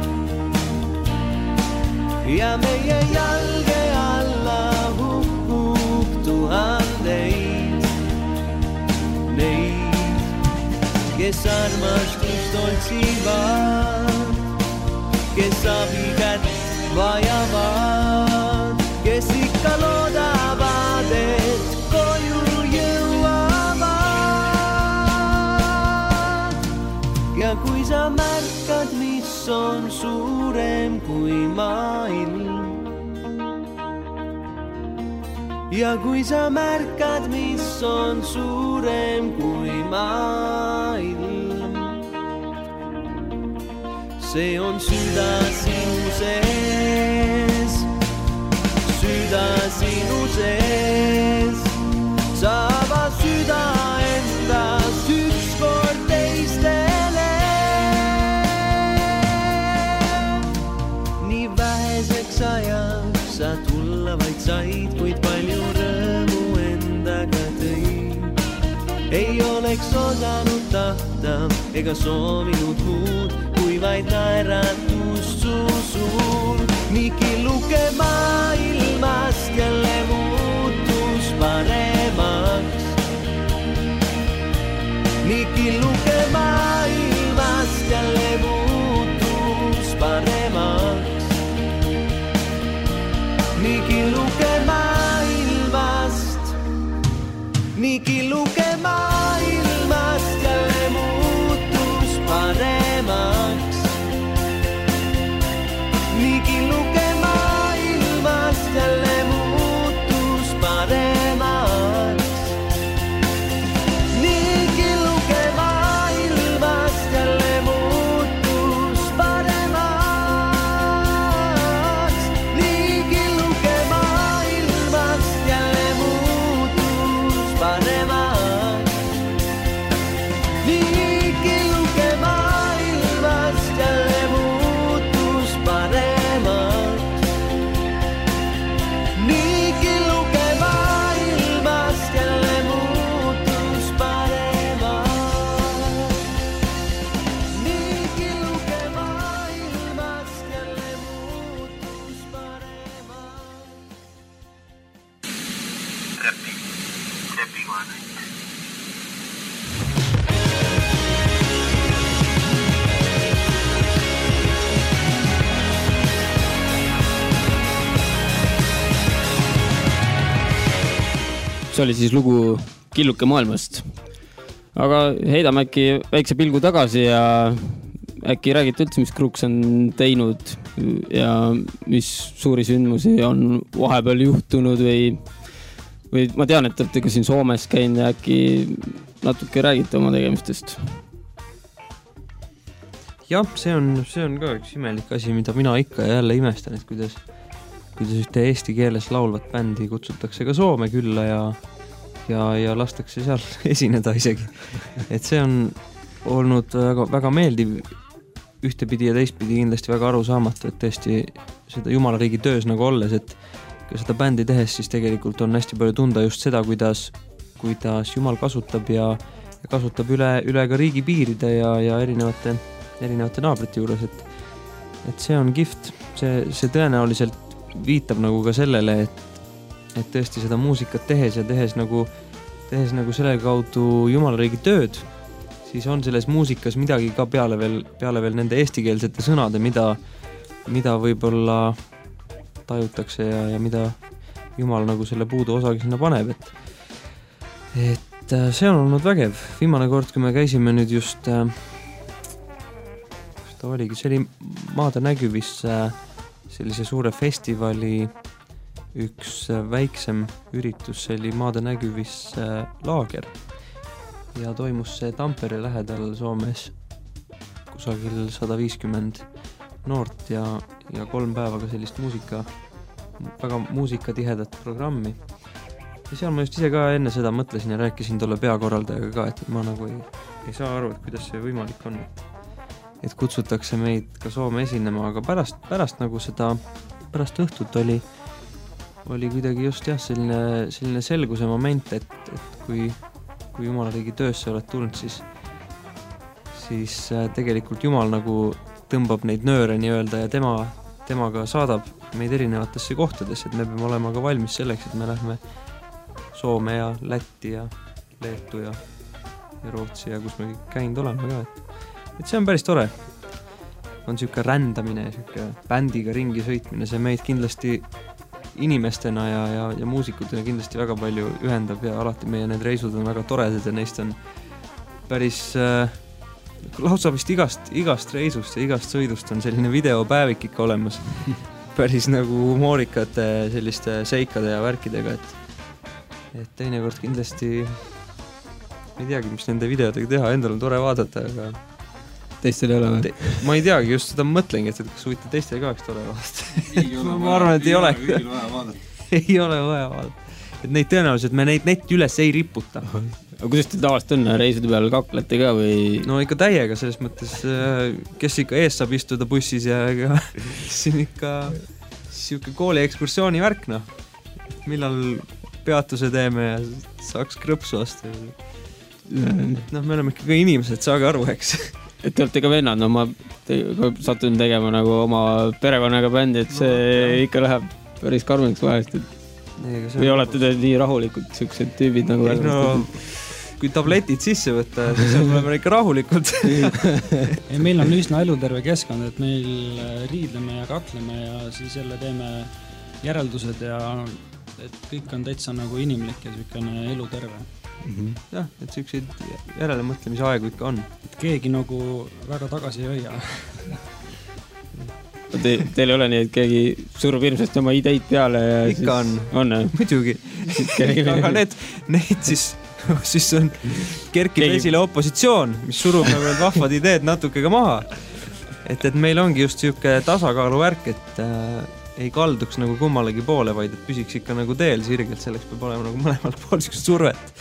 Speaker 4: Ja meie jalge alla hukkub tuhandeid. Neid, kes armastust otsivad, kes abikätt vajavad, kes ikka loodavad, et koju jõuavad. Ja kui sa märkad, mis on suurem kui maailm, ja kui sa märkad, mis on suurem kui maailm, see on süda sinu sees, süda sinu sees. Sa ava süda endast ükskord teistele. Nii väheseks ajaks sa tulla vaid said, kuid palju rõõmu endaga tõid. Ei oleks osanud tahta ega soovinud muud, kui vaid naeratust su suul. Nii killuke maailmast jälle muutus paremaks. Nii killuke maailmast jälle muutus paremaks. Nii killuke maailmast, nii killuke maailmast jälle muutus paremaks. Nii killuke maailmast jälle muutus paremaks. Nii killuke maailmast jälle muutus paremaks. Nii killuke maailmast jälle muutus paremaks. Nii killuke maailmast jälle muutus paremaks. Nii killuke maailmast jälle muutus paremaks. Nii killuke maailmast jälle muutus paremaks.
Speaker 7: Räpi, räpikohane.
Speaker 1: See oli siis lugu Killuke maailmast. Aga heidame äkki väikse pilgu tagasi ja äkki räägite üldse, mis Crux on teinud ja mis suuri sündmusi on vahepeal juhtunud või, või ma tean, et olete ka siin Soomes käinud ja äkki natuke räägite oma tegemistest.
Speaker 2: Jah, see on, see on ka üks imelik asi, mida mina ikka jälle imestan, et kuidas kuidas ühte eesti keeles laulvat bändi kutsutakse ka Soome külla ja, ja, ja lastakse seal esineda isegi. Et see on olnud väga, väga meeldiv ühtepidi ja teistpidi kindlasti väga aru saamatu, et tõesti seda Jumalariigi töös nagu olles, et seda bändi tehes siis tegelikult on hästi palju tunda just seda, kuidas, kuidas Jumal kasutab ja, ja kasutab üle, üle ka riigi piiride ja, ja erinevate, erinevate naabrite juures, et, et see on gift. See, see tõenäoliselt viitab nagu ka sellele, et, et tõesti seda muusikat tehes ja tehes nagu, tehes nagu selle kaudu Jumalariigi tööd, siis on selles muusikas midagi ka peale veel, peale veel nende eestikeelsete sõnade, mida, mida võib-olla tajutakse ja, ja mida Jumal nagu selle puudu osagi sinna paneb, et et see on olnud vägev. Viimane kord, kui me käisime nüüd just äh, kus ta oligi, see oli Maade Nägyvis äh, sellise suure festivali üks äh, väiksem üritus, see oli Maade Nägyvis äh, laager ja toimus see Tampere lähedal Soomes kusagil sada viiskümmend noort ja, ja kolm päevaga sellist muusika väga muusikatihedat programmi. Ja seal ma just ise ka enne seda mõtlesin ja rääkisin tolle peakorraldajaga ka, et ma nagu ei, ei saa aru, et kuidas see võimalik on. Et kutsutakse meid ka Soome esinema, aga pärast, pärast nagu seda, pärast õhtut oli, oli kuidagi just jah, selline, selline selguse moment, et, et kui, kui Jumala riigi töösse oled tulnud, siis, siis tegelikult Jumal nagu tõmbab neid nööre nii-öelda ja tema, temaga saadab meid erinevatesse kohtadesse, et me peame olema ka valmis selleks, et me lähme Soome ja Lätti ja Leetu ja, ja Rootsi ja kus me käinud oleme ka, et, et see on päris tore. On siuke rändamine, siuke bändiga ringi sõitmine, see meid kindlasti inimestena ja, ja, ja muusikutena kindlasti väga palju ühendab ja alati meie need reisud on väga toredad ja neist on päris äh, lausa vist igast, igast reisust ja igast sõidust on selline videopäevik ikka olemas. Päris nagu humoorikate selliste seikade ja värkidega, et, et teinekord kindlasti ei teagi, mis nende videodega teha, endal on tore vaadata, aga
Speaker 1: teistel ei ole või?
Speaker 2: Te, ma ei teagi, just seda mõtlengi, et, et kas huvitav teistel ka oleks tore vaadata. ma arvan, et ei ole. ei ole vaja vaadata. Et neid tõenäoliselt me neid netti üles ei riputa.
Speaker 1: Aga kuidas te tavaliselt on? Reiside peal kaklete ka või?
Speaker 2: No ikka täiega selles mõttes, kes ikka ees saab istuda bussis ja ega siin ikka siuke kooli ekskursiooni värk, noh. Millal peatuse teeme ja saaks krõpsu osta. Noh, me oleme ikka ka inimesed, saage aru, eks.
Speaker 1: Et te olete ka vennad, no ma te, satun tegema nagu oma perekonnaga bändi, et see no, ikka läheb päris karmiks vahest, et või olete te nii rahulikud siuksed tüübid nagu
Speaker 2: ei, no, kui tabletid sisse võtta, siis oleme ikka rahulikult.
Speaker 3: ei, meil on üsna eluterve keskkond, et meil riidleme ja kakleme ja siis jälle teeme järeldused ja et kõik on täitsa nagu inimlik ja siukene eluterve.
Speaker 2: Mm-hmm. jah, et siukseid järelemõtlemise aegu ikka on.
Speaker 3: Et keegi nagu väga tagasi ei hoia.
Speaker 1: Te, teil ei ole nii, et keegi surub ilmselt oma ideid peale ja
Speaker 2: ikka
Speaker 1: siis...
Speaker 2: on,
Speaker 1: on
Speaker 2: muidugi. aga need, need siis, siis on kerkib keegi... esile opositsioon, mis surub nagu need vahvad ideed natuke ka maha. Et, et meil ongi just siuke tasakaalu värk, et äh, ei kalduks nagu kummalegi poole, vaid et püsiks ikka nagu teel sirgelt, selleks peab olema nagu mõlemalt pool siukest survet.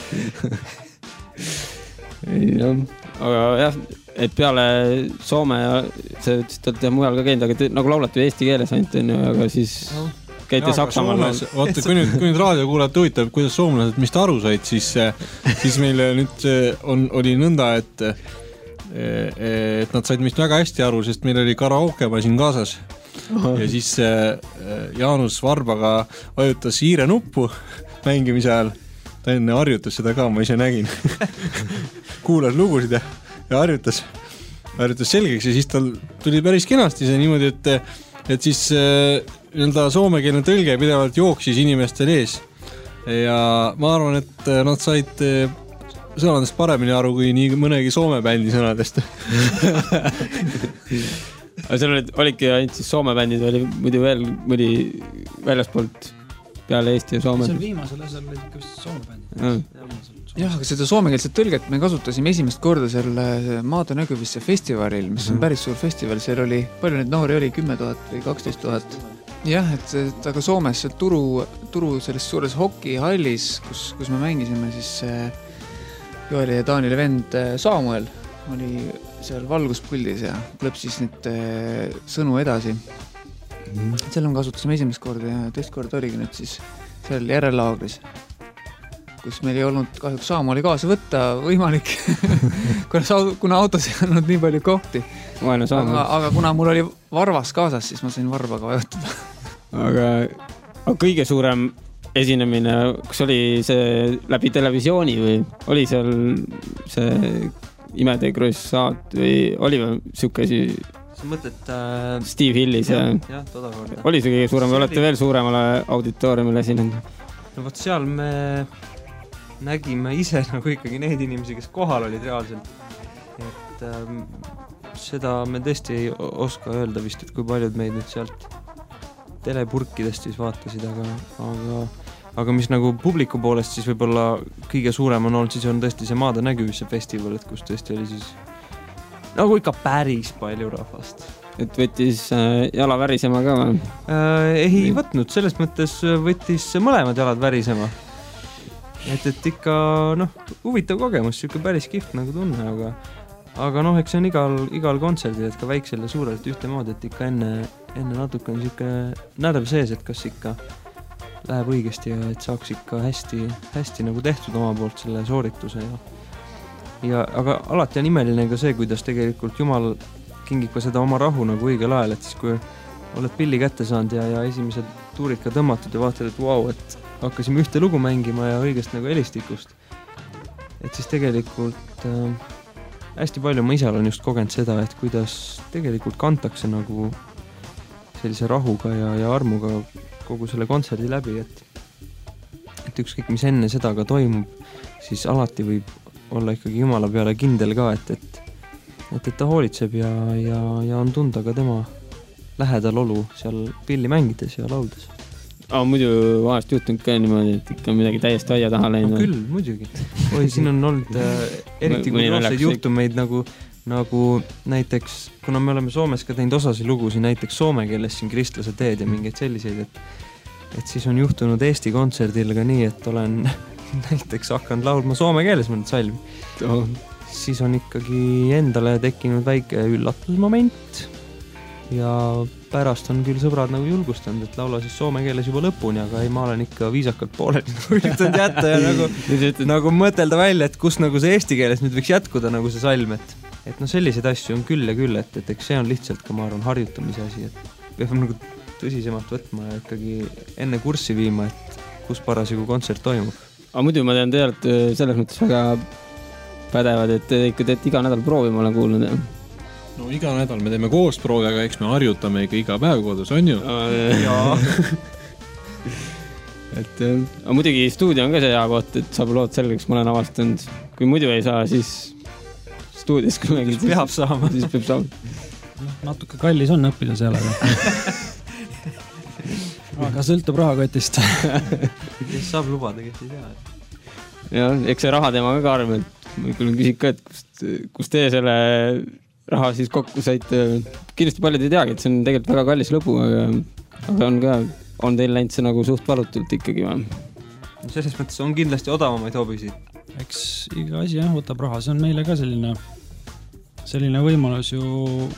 Speaker 1: ja, aga jah, et peale Soome ja see, te olete mujal ka käinud, aga te nagu laulate ju eesti keeles ainult, aga siis no. käite Saksamaal.
Speaker 5: Vaata, kui nüüd, kui nüüd raadiokuulajad huvitav, kuidas soomlased, mis te aru said, siis, siis meil nüüd on, oli nõnda, et, et nad said meist väga hästi aru, sest meil oli karaoke masin kaasas. Aha. Ja siis Jaanus Varbaga vajutas hiire nuppu mängimise ajal. Ta enne harjutas seda ka, ma ise nägin. Kuulas lugusid ja, ja harjutas, harjutas selgeks ja siis tal tuli päris kenasti see niimoodi, et, et siis nii-öelda soomekeelne tõlge pidevalt jooksis inimestel ees. Ja ma arvan, et nad said sõnadest paremini aru kui nii mõnegi Soome bändi sõnadest.
Speaker 1: Aga seal olid, olidki ainult siis Soome bändid, oli muidu veel mõni väljaspoolt peale Eesti ja Soome.
Speaker 3: See on viimasel asjal oli ikka Soome bändid.
Speaker 6: Jah, aga seda soomekeelset tõlget me kasutasime esimest korda selle Maade Nägyvisse festivalil, mis on päris suur festival. Seal oli, palju neid noori oli, kümme tuhat või kaksteist tuhat. Jah, et, et aga Soomes seal turu, turu selles suures hokihallis, kus, kus me mängisime, siis Joeli ja Taanile vend Saamuel oli seal valguspuldis ja klõpsis nüüd sõnu edasi. Mm. Seal on kasutasime esimest korda ja teist korda oligi nüüd siis seal järelaagris, kus meil ei olnud kahjuks Saamueli kaasa võtta võimalik, kuna, kuna autos ei olnud nii palju kohti. Aga, aga kuna mul oli Varvas kaasas, siis ma sain Varvaga vajutada.
Speaker 1: aga, aga kõige suurem esinemine, kas oli see läbi televisiooni või oli seal see Imede Kross saat või oli või siuke asi
Speaker 2: sa mõtled äh...
Speaker 1: Steve Hillis ja,
Speaker 2: ja, ja todakorda.
Speaker 1: Oli see kõige suurem või olete oli... veel suuremale auditooriumile esinenud?
Speaker 2: No võt seal me nägime ise nagu ikkagi neid inimesi, kes kohal olid reaalselt. Et ähm, seda me tõesti ei oska öelda vist, et kui paljud meid nüüd sealt telepurkidest siis vaatasid, aga, aga, aga mis nagu publiku poolest siis võib-olla kõige suurem on olnud, siis on tõesti see Maade nägevuse festival, et kus tõesti oli siis nagu ikka päris palju rahvast.
Speaker 1: Et võttis äh, jala värisema ka või?
Speaker 2: Äh, ei võtnud, selles mõttes võttis mõlemad jalad värisema. Et, et ikka, noh, huvitav kogemus, siuke päris kihvt nagu tunne, aga aga noh, eks see on igal, igal kontserdil, et ka väiksel ja suurelt ühtemoodi, et ikka enne, enne natuke on siuke närv sees, et kas ikka läheb õigesti ja et saaks ikka hästi, hästi nagu tehtud oma poolt selle soorituse ja Ja, aga alati on imeline ka see, kuidas tegelikult Jumal kingib ka seda oma rahu nagu õigel ajal, et siis kui oled pilli kätte saanud ja, ja esimesed tuurid ka tõmmatud ja vaatad, et vau, et hakkasime ühte lugu mängima ja õigest nagu helistikust. Et siis tegelikult äh, hästi palju ma ise olen just kogenud seda, et kuidas tegelikult kantakse nagu sellise rahuga ja, ja armuga kogu selle kontserdi läbi, et, et ükskõik mis enne seda ka toimub, siis alati võib olla ikkagi Jumala peale kindel ka, et, et, et, et ta hoolitseb ja, ja, ja on tunda ka tema lähedal olu seal pilli mängides ja lauldes.
Speaker 1: Aga muidu vahest juhtunud ka niimoodi, et ikka midagi täiesti aia taha läinud.
Speaker 2: No küll, muidugi. Oi, siin on olnud äh, eriti kui roosseid juhtumeid nagu, nagu näiteks, kuna me oleme Soomes ka teinud osasi lugusi, näiteks soome keeles siin Kristlase teed ja mingeid selliseid, et, et siis on juhtunud Eesti kontserdil ka nii, et olen näiteks hakanud laulma soome keeles mõned salmi. Oh. Siis on ikkagi endale tekkinud väike üllatusmoment ja pärast on küll sõbrad nagu julgustanud, et laula siis soome keeles juba lõpuni, aga ei, ma olen ikka viisakalt pooleli nagu üritanud jätta ja nagu, nagu mõtelda välja, et kus nagu see eesti keeles nüüd võiks jätkuda nagu see salm, et, et no selliseid asju on küll ja küll, et, et eks see on lihtsalt ka, ma arvan, harjutamise asi, et peab nagu tõsisemalt võtma ja ikkagi enne kurssi viima, et kus parasjagu kontsert toimub.
Speaker 1: Aga muidu ma tean, te olete selles mõttes väga pädevad, et te ikka teete iga nädal proovi, ma olen kuulnud.
Speaker 5: No iga nädal me teeme koos proovi, aga eks me harjutame ikka iga päev kodus, on ju?
Speaker 1: Jaa. et, aga muidugi stuudio on ka see hea koht, et saab lood selgeks, ma olen avastanud. Kui muidu ei saa, siis stuudios kunagi
Speaker 2: siis peab saama.
Speaker 1: Siis peab saama.
Speaker 3: No, natuke kallis on õppida seal, aga aga sõltub rahakotist.
Speaker 2: Kes saab lubada, kes ei tea.
Speaker 1: Ja, eks see raha teema ka karm, et ma küll küsin ka, et kust, kust te selle raha siis kokku saite. Kindlasti paljud ei teagi, et see on tegelikult väga kallis lõbu, aga, aga on ka, on teil läinud see nagu suht valutult ikkagi või?
Speaker 2: Selles mõttes on kindlasti odavamaid hobisid.
Speaker 3: Eks iga asi jah, võtab raha, see on meile ka selline, selline võimalus ju,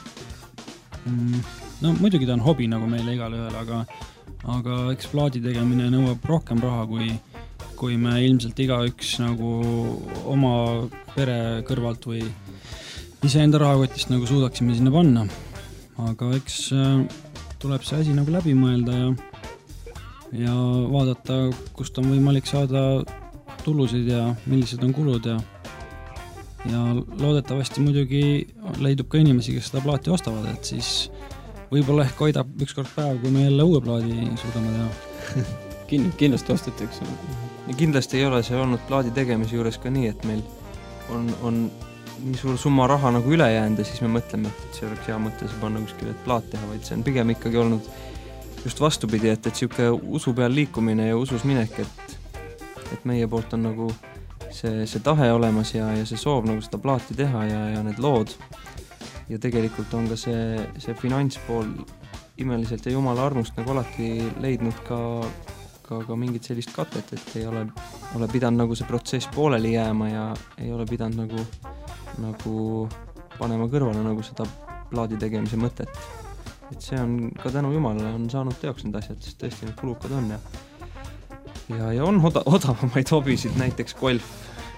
Speaker 3: no muidugi ta on hobi nagu meile igal ühel, aga aga eks plaadi tegemine nõuab rohkem raha, kui, kui me ilmselt iga üks nagu oma pere kõrvalt või iseenda rahakotist nagu suudaksime sinna panna. Aga eks tuleb see asi nagu läbi mõelda ja, ja vaadata, kust on võimalik saada tulusid ja millised on kulud ja, ja loodetavasti muidugi leidub ka inimesi, kes seda plaati ostavad, et siis võib-olla ehk hoidab üks kord päev, kui me jälle uue plaadi suudame teha.
Speaker 1: Kindlasti ostetakse.
Speaker 2: Ja kindlasti ei ole see olnud plaadi tegemise juures ka nii, et meil on, on nii suur summa raha nagu üle jäänud ja siis me mõtleme, et see oleks hea mõte see panna kuskil, et plaat teha, vaid see on pigem ikkagi olnud just vastupidi, et, et siuke usu peal liikumine ja usus minek, et, et meie poolt on nagu see, see tahe olemas ja, ja see soov nagu seda plaati teha ja, ja need lood. Ja tegelikult on ka see, see finantspool imeliselt ja Jumala armust nagu alati leidnud ka, ka, ka mingit sellist katet, et ei ole, ole pidanud nagu see protsess pooleli jääma ja ei ole pidanud nagu, nagu panema kõrvale nagu seda plaadi tegemise mõtet. Et see on ka tänu Jumalale on saanud teoks need asjad, sest tõesti need kulukad on ja, ja, ja on oda, odavamaid hobisid, näiteks golf.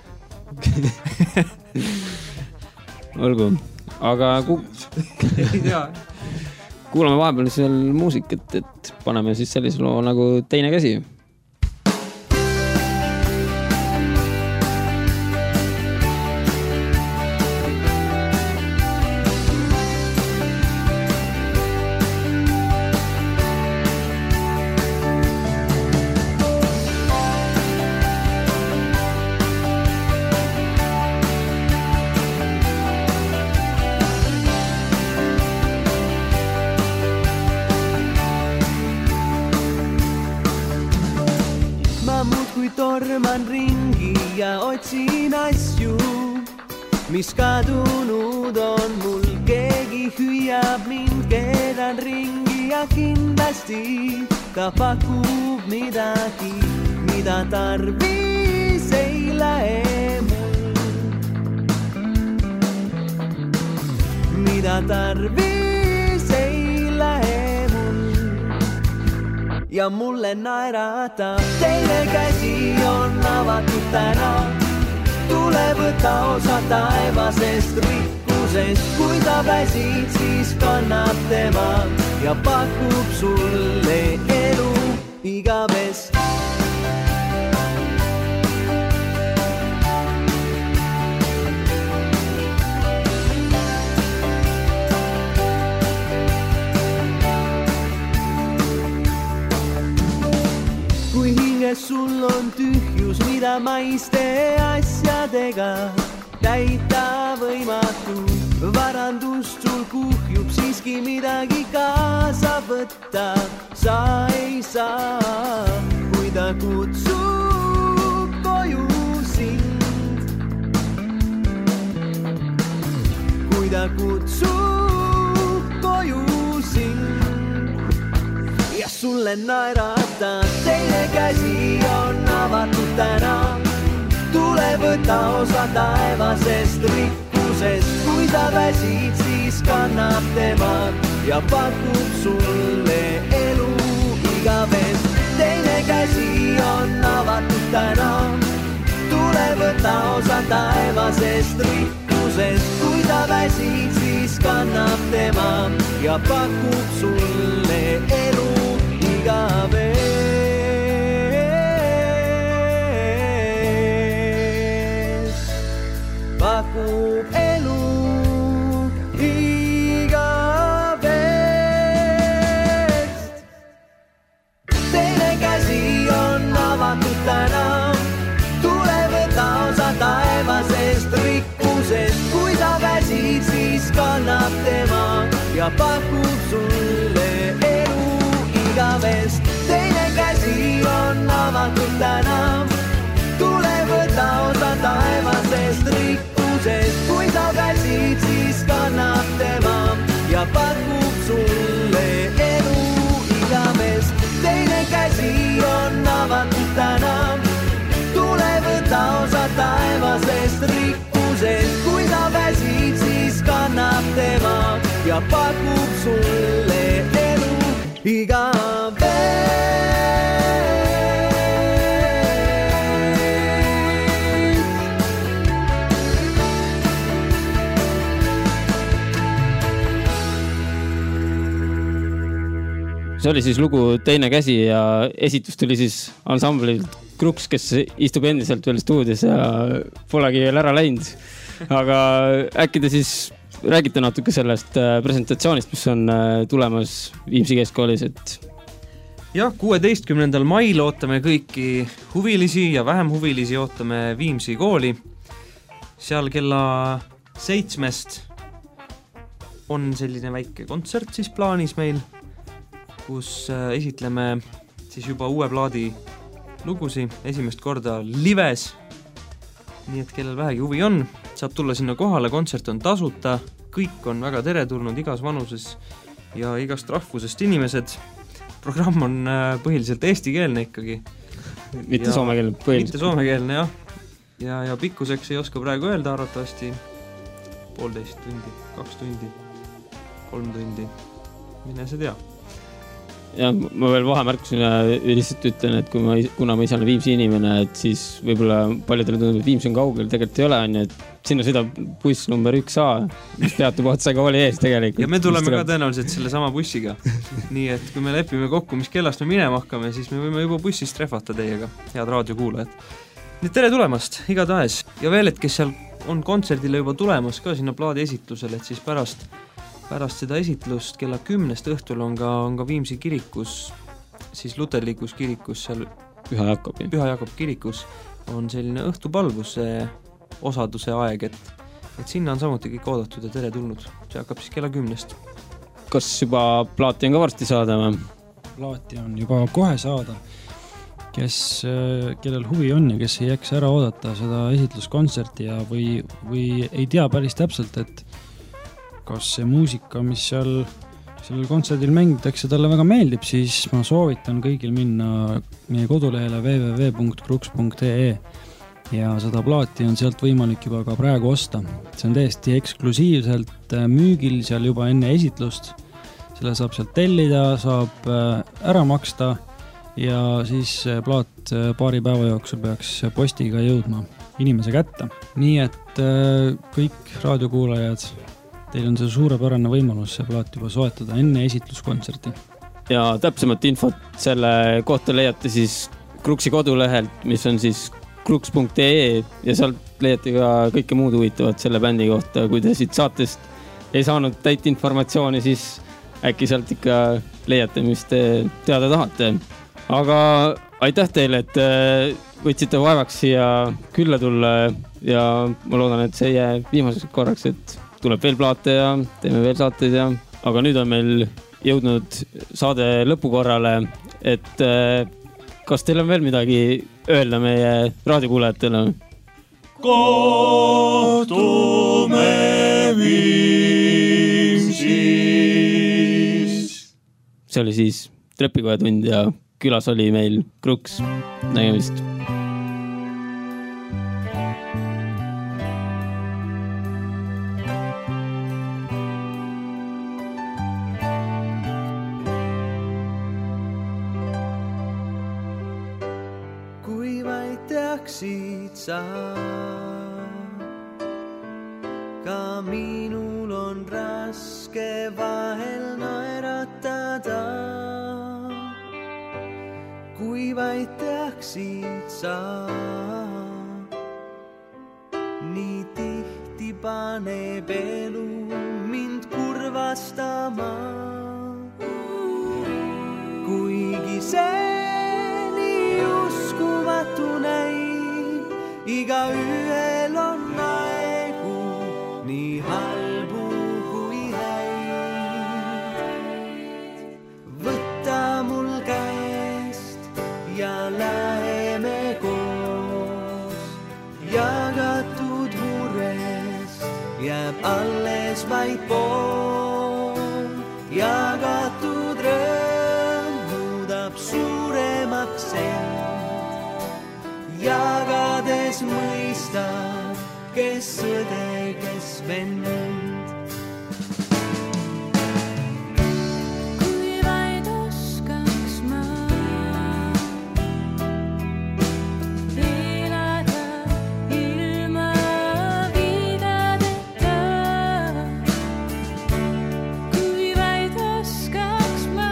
Speaker 1: Olgu. Aga ku... kuulame vahepeal seal muusikat, et paneme siis sellise loo nagu Teine käsi.
Speaker 4: torman ringi ja otsin asju, mis kadunud on mul. Keegi hüüab mind, keeran ringi ja kindlasti ta pakub midagi, mida tarvis ei lähe mul. Mida tarvis ei lähe mul. Ja mulle naeratab, teine käsi on avatud täna. Tule võta osa taevasest rikkusest, kui ta väsid, siis kannab tema ja pakub sulle elu igavest. Kui hinges sul on tühjus, mida maiste asjadega täita võimatu, varandust sul kuhjub, siiski midagi kaasa võtta sa ei saa. Kui ta kutsub koju sind, kui ta kutsub koju sind ja sulle naerata, teine käsi on avatud täna. Tule võta osa taevasest rikkusest, kui sa väsid, siis kannab tema ja pakub sulle elu igavest. Teine käsi on avatud täna. Tule võta osa taevasest rikkusest, kui sa väsid, siis kannab tema ja pakub sulle elu igavest. Pakub elu igavest. Teine käsi on avatud täna. Tule võta osa taevasest rikkusest, kui sa väsid, siis kannab tema ja pakub sulle elu igavest. Teine käsi on avatud täna. Tule võta osa taevasest rikkusest, kui sa väsid, siis kannab tema ja pakub sulle elu igavest. Teine käsi on avatud täna. Tule võta osa taevasest rikkusest, kui sa väsid, siis kannab tema ja pakub sulle elu igavest.
Speaker 1: See oli siis lugu Teine käsi ja esitus tuli siis ansamblilt Kruks, kes istub endiselt veel stuudios ja polegi veel ära läinud. Aga äkki te siis räägite natuke sellest presentatsioonist, mis on tulemas Viimsi keskkoolis, et
Speaker 2: jah, kuueteistkümnendal mail ootame kõiki huvilisi ja vähem huvilisi ootame Viimsi kooli. Seal kella seitsmest on selline väike kontsert siis plaanis meil, kus esitleme siis juba uue plaadi lugusi esimest korda lives. Nii et kellel vähegi huvi on, saab tulla sinna kohale, kontsert on tasuta, kõik on väga teretulnud igas vanuses ja igast rahvusest inimesed. Programm on põhiliselt eestikeelne ikkagi.
Speaker 1: Mitte
Speaker 2: ja,
Speaker 1: soomekeelne põhiliselt.
Speaker 2: Mitte soomekeelne, jah. Ja, ja pikkuseks ei oska praegu öelda, arvatavasti poolteist tundi, kaks tundi, kolm tundi, mine see tea.
Speaker 1: Ja ma veel vahemärkusin ja lihtsalt ütlen, et kui ma, kuna ma ise olen Viimsi inimene, et siis võib-olla paljudele tundub, et Viimsi on kaugel, tegelikult ei ole, on, et sinna sõidab buss number üks A, mis peatub otse kooli ees tegelikult.
Speaker 2: Ja me tuleme ka tõenäoliselt selle sama bussiga. Nii et kui me lepime kokku, mis kellast me minema hakkame, siis me võime juba bussist trehvata teiega, head raadiokuulajad. Nii tere tulemast, igatahes. Ja veel, et kes seal on kontserdile juba tulemas ka sinna plaadi esitlusele, et siis pärast Pärast seda esitlust kella kümnest õhtul on ka, on ka Viimsi kirikus, siis luterlikus kirikus, seal
Speaker 1: Püha Jakobi.
Speaker 2: Püha Jakob kirikus on selline õhtupalvuse osaduse aeg, et, et sinna on samuti kõik oodatud ja tere tulnud. See hakkab siis kella kümnest.
Speaker 1: Kas juba plaati on ka varsti saada või?
Speaker 3: Plaati on juba kohe saada. kes, kellel huvi on ja kes ei jääks ära oodata seda esitluskontserti ja või, või ei tea päris täpselt, et kas see muusika, mis seal sellel kontserdil mängitakse, talle väga meeldib, siis ma soovitan kõigil minna meie kodulehele w w w punkt kruks punkt e e ja seda plaati on sealt võimalik juba ka praegu osta. See on täiesti eksklusiivselt müügil seal juba enne esitlust. Selle saab sealt tellida, saab ära maksta ja siis plaat paari päeva jooksul peaks postiga jõudma inimese kätte. Nii et kõik raadiokuulajad, teil on see suurepärane võimalus see plaat juba soetada enne esitluskontserti.
Speaker 1: Ja täpsemat infot selle kohta leiate siis Kruksi kodulehelt, mis on siis kruks punkt e e ja sealt leiate ka kõike muud huvitavat selle bändi kohta. Kui te siit saatest ei saanud täit informatsiooni, siis äkki sealt ikka leiate, mis te teada tahate. Aga aitäh teile, et võtsite vaevaks siia külla tulla ja ma loodan, et see jää viimaseks korraks, et tuleb veel plaate ja teeme veel saateid ja aga nüüd on meil jõudnud saade lõpukorrale, et kas teil on veel midagi öelda meie raadiokuulajatele?
Speaker 8: Kohtume Viimsis.
Speaker 1: See oli siis Trepikoja tund ja külas oli meil Kruks. Nägemist.
Speaker 4: Teaksid sa, ka minul on raske vahel naeratada. Kui vaid teaksid sa, nii tihti paneb elu mind kurvastama. Kuigi see iga ühel on aegu, nii halbu kui häid. Võta mul käest ja läheme koos. Jagatud mures jääb alles vaid pool. Jagatud rõõm muudab suuremaks end. Jagades mõistab, kes õde, kes vend. Kui vaid oskaks ma elada ilma viidadeta. Kui vaid oskaks ma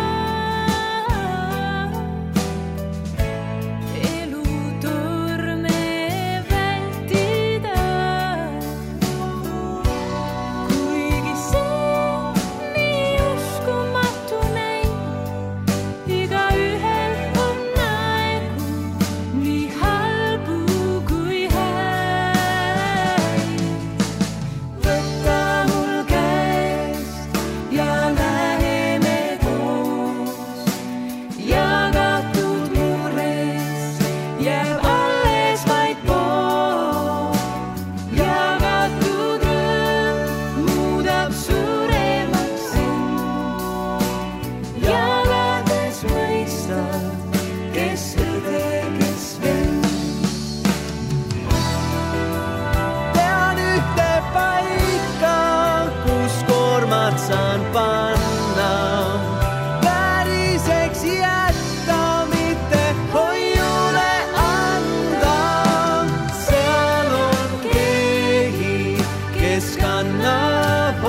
Speaker 4: saan panna päriseks jätta, mitte hoiule anda. Seal on keegi, kes kannab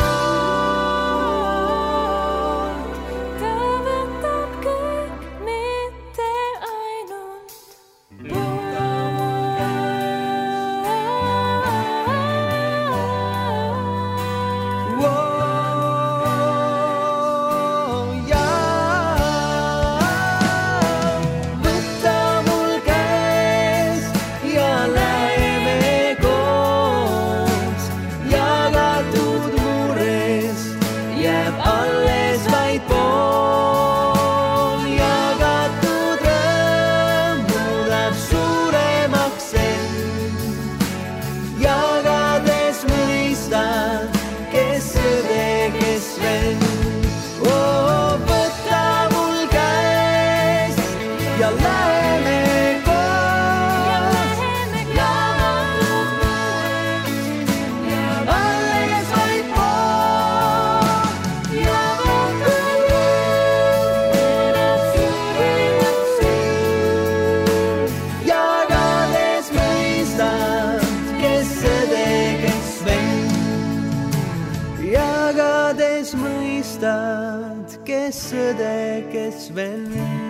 Speaker 4: hoolt. Ta võtab kõik, mitte ainult Yaga armastad, kes õde, kes vend.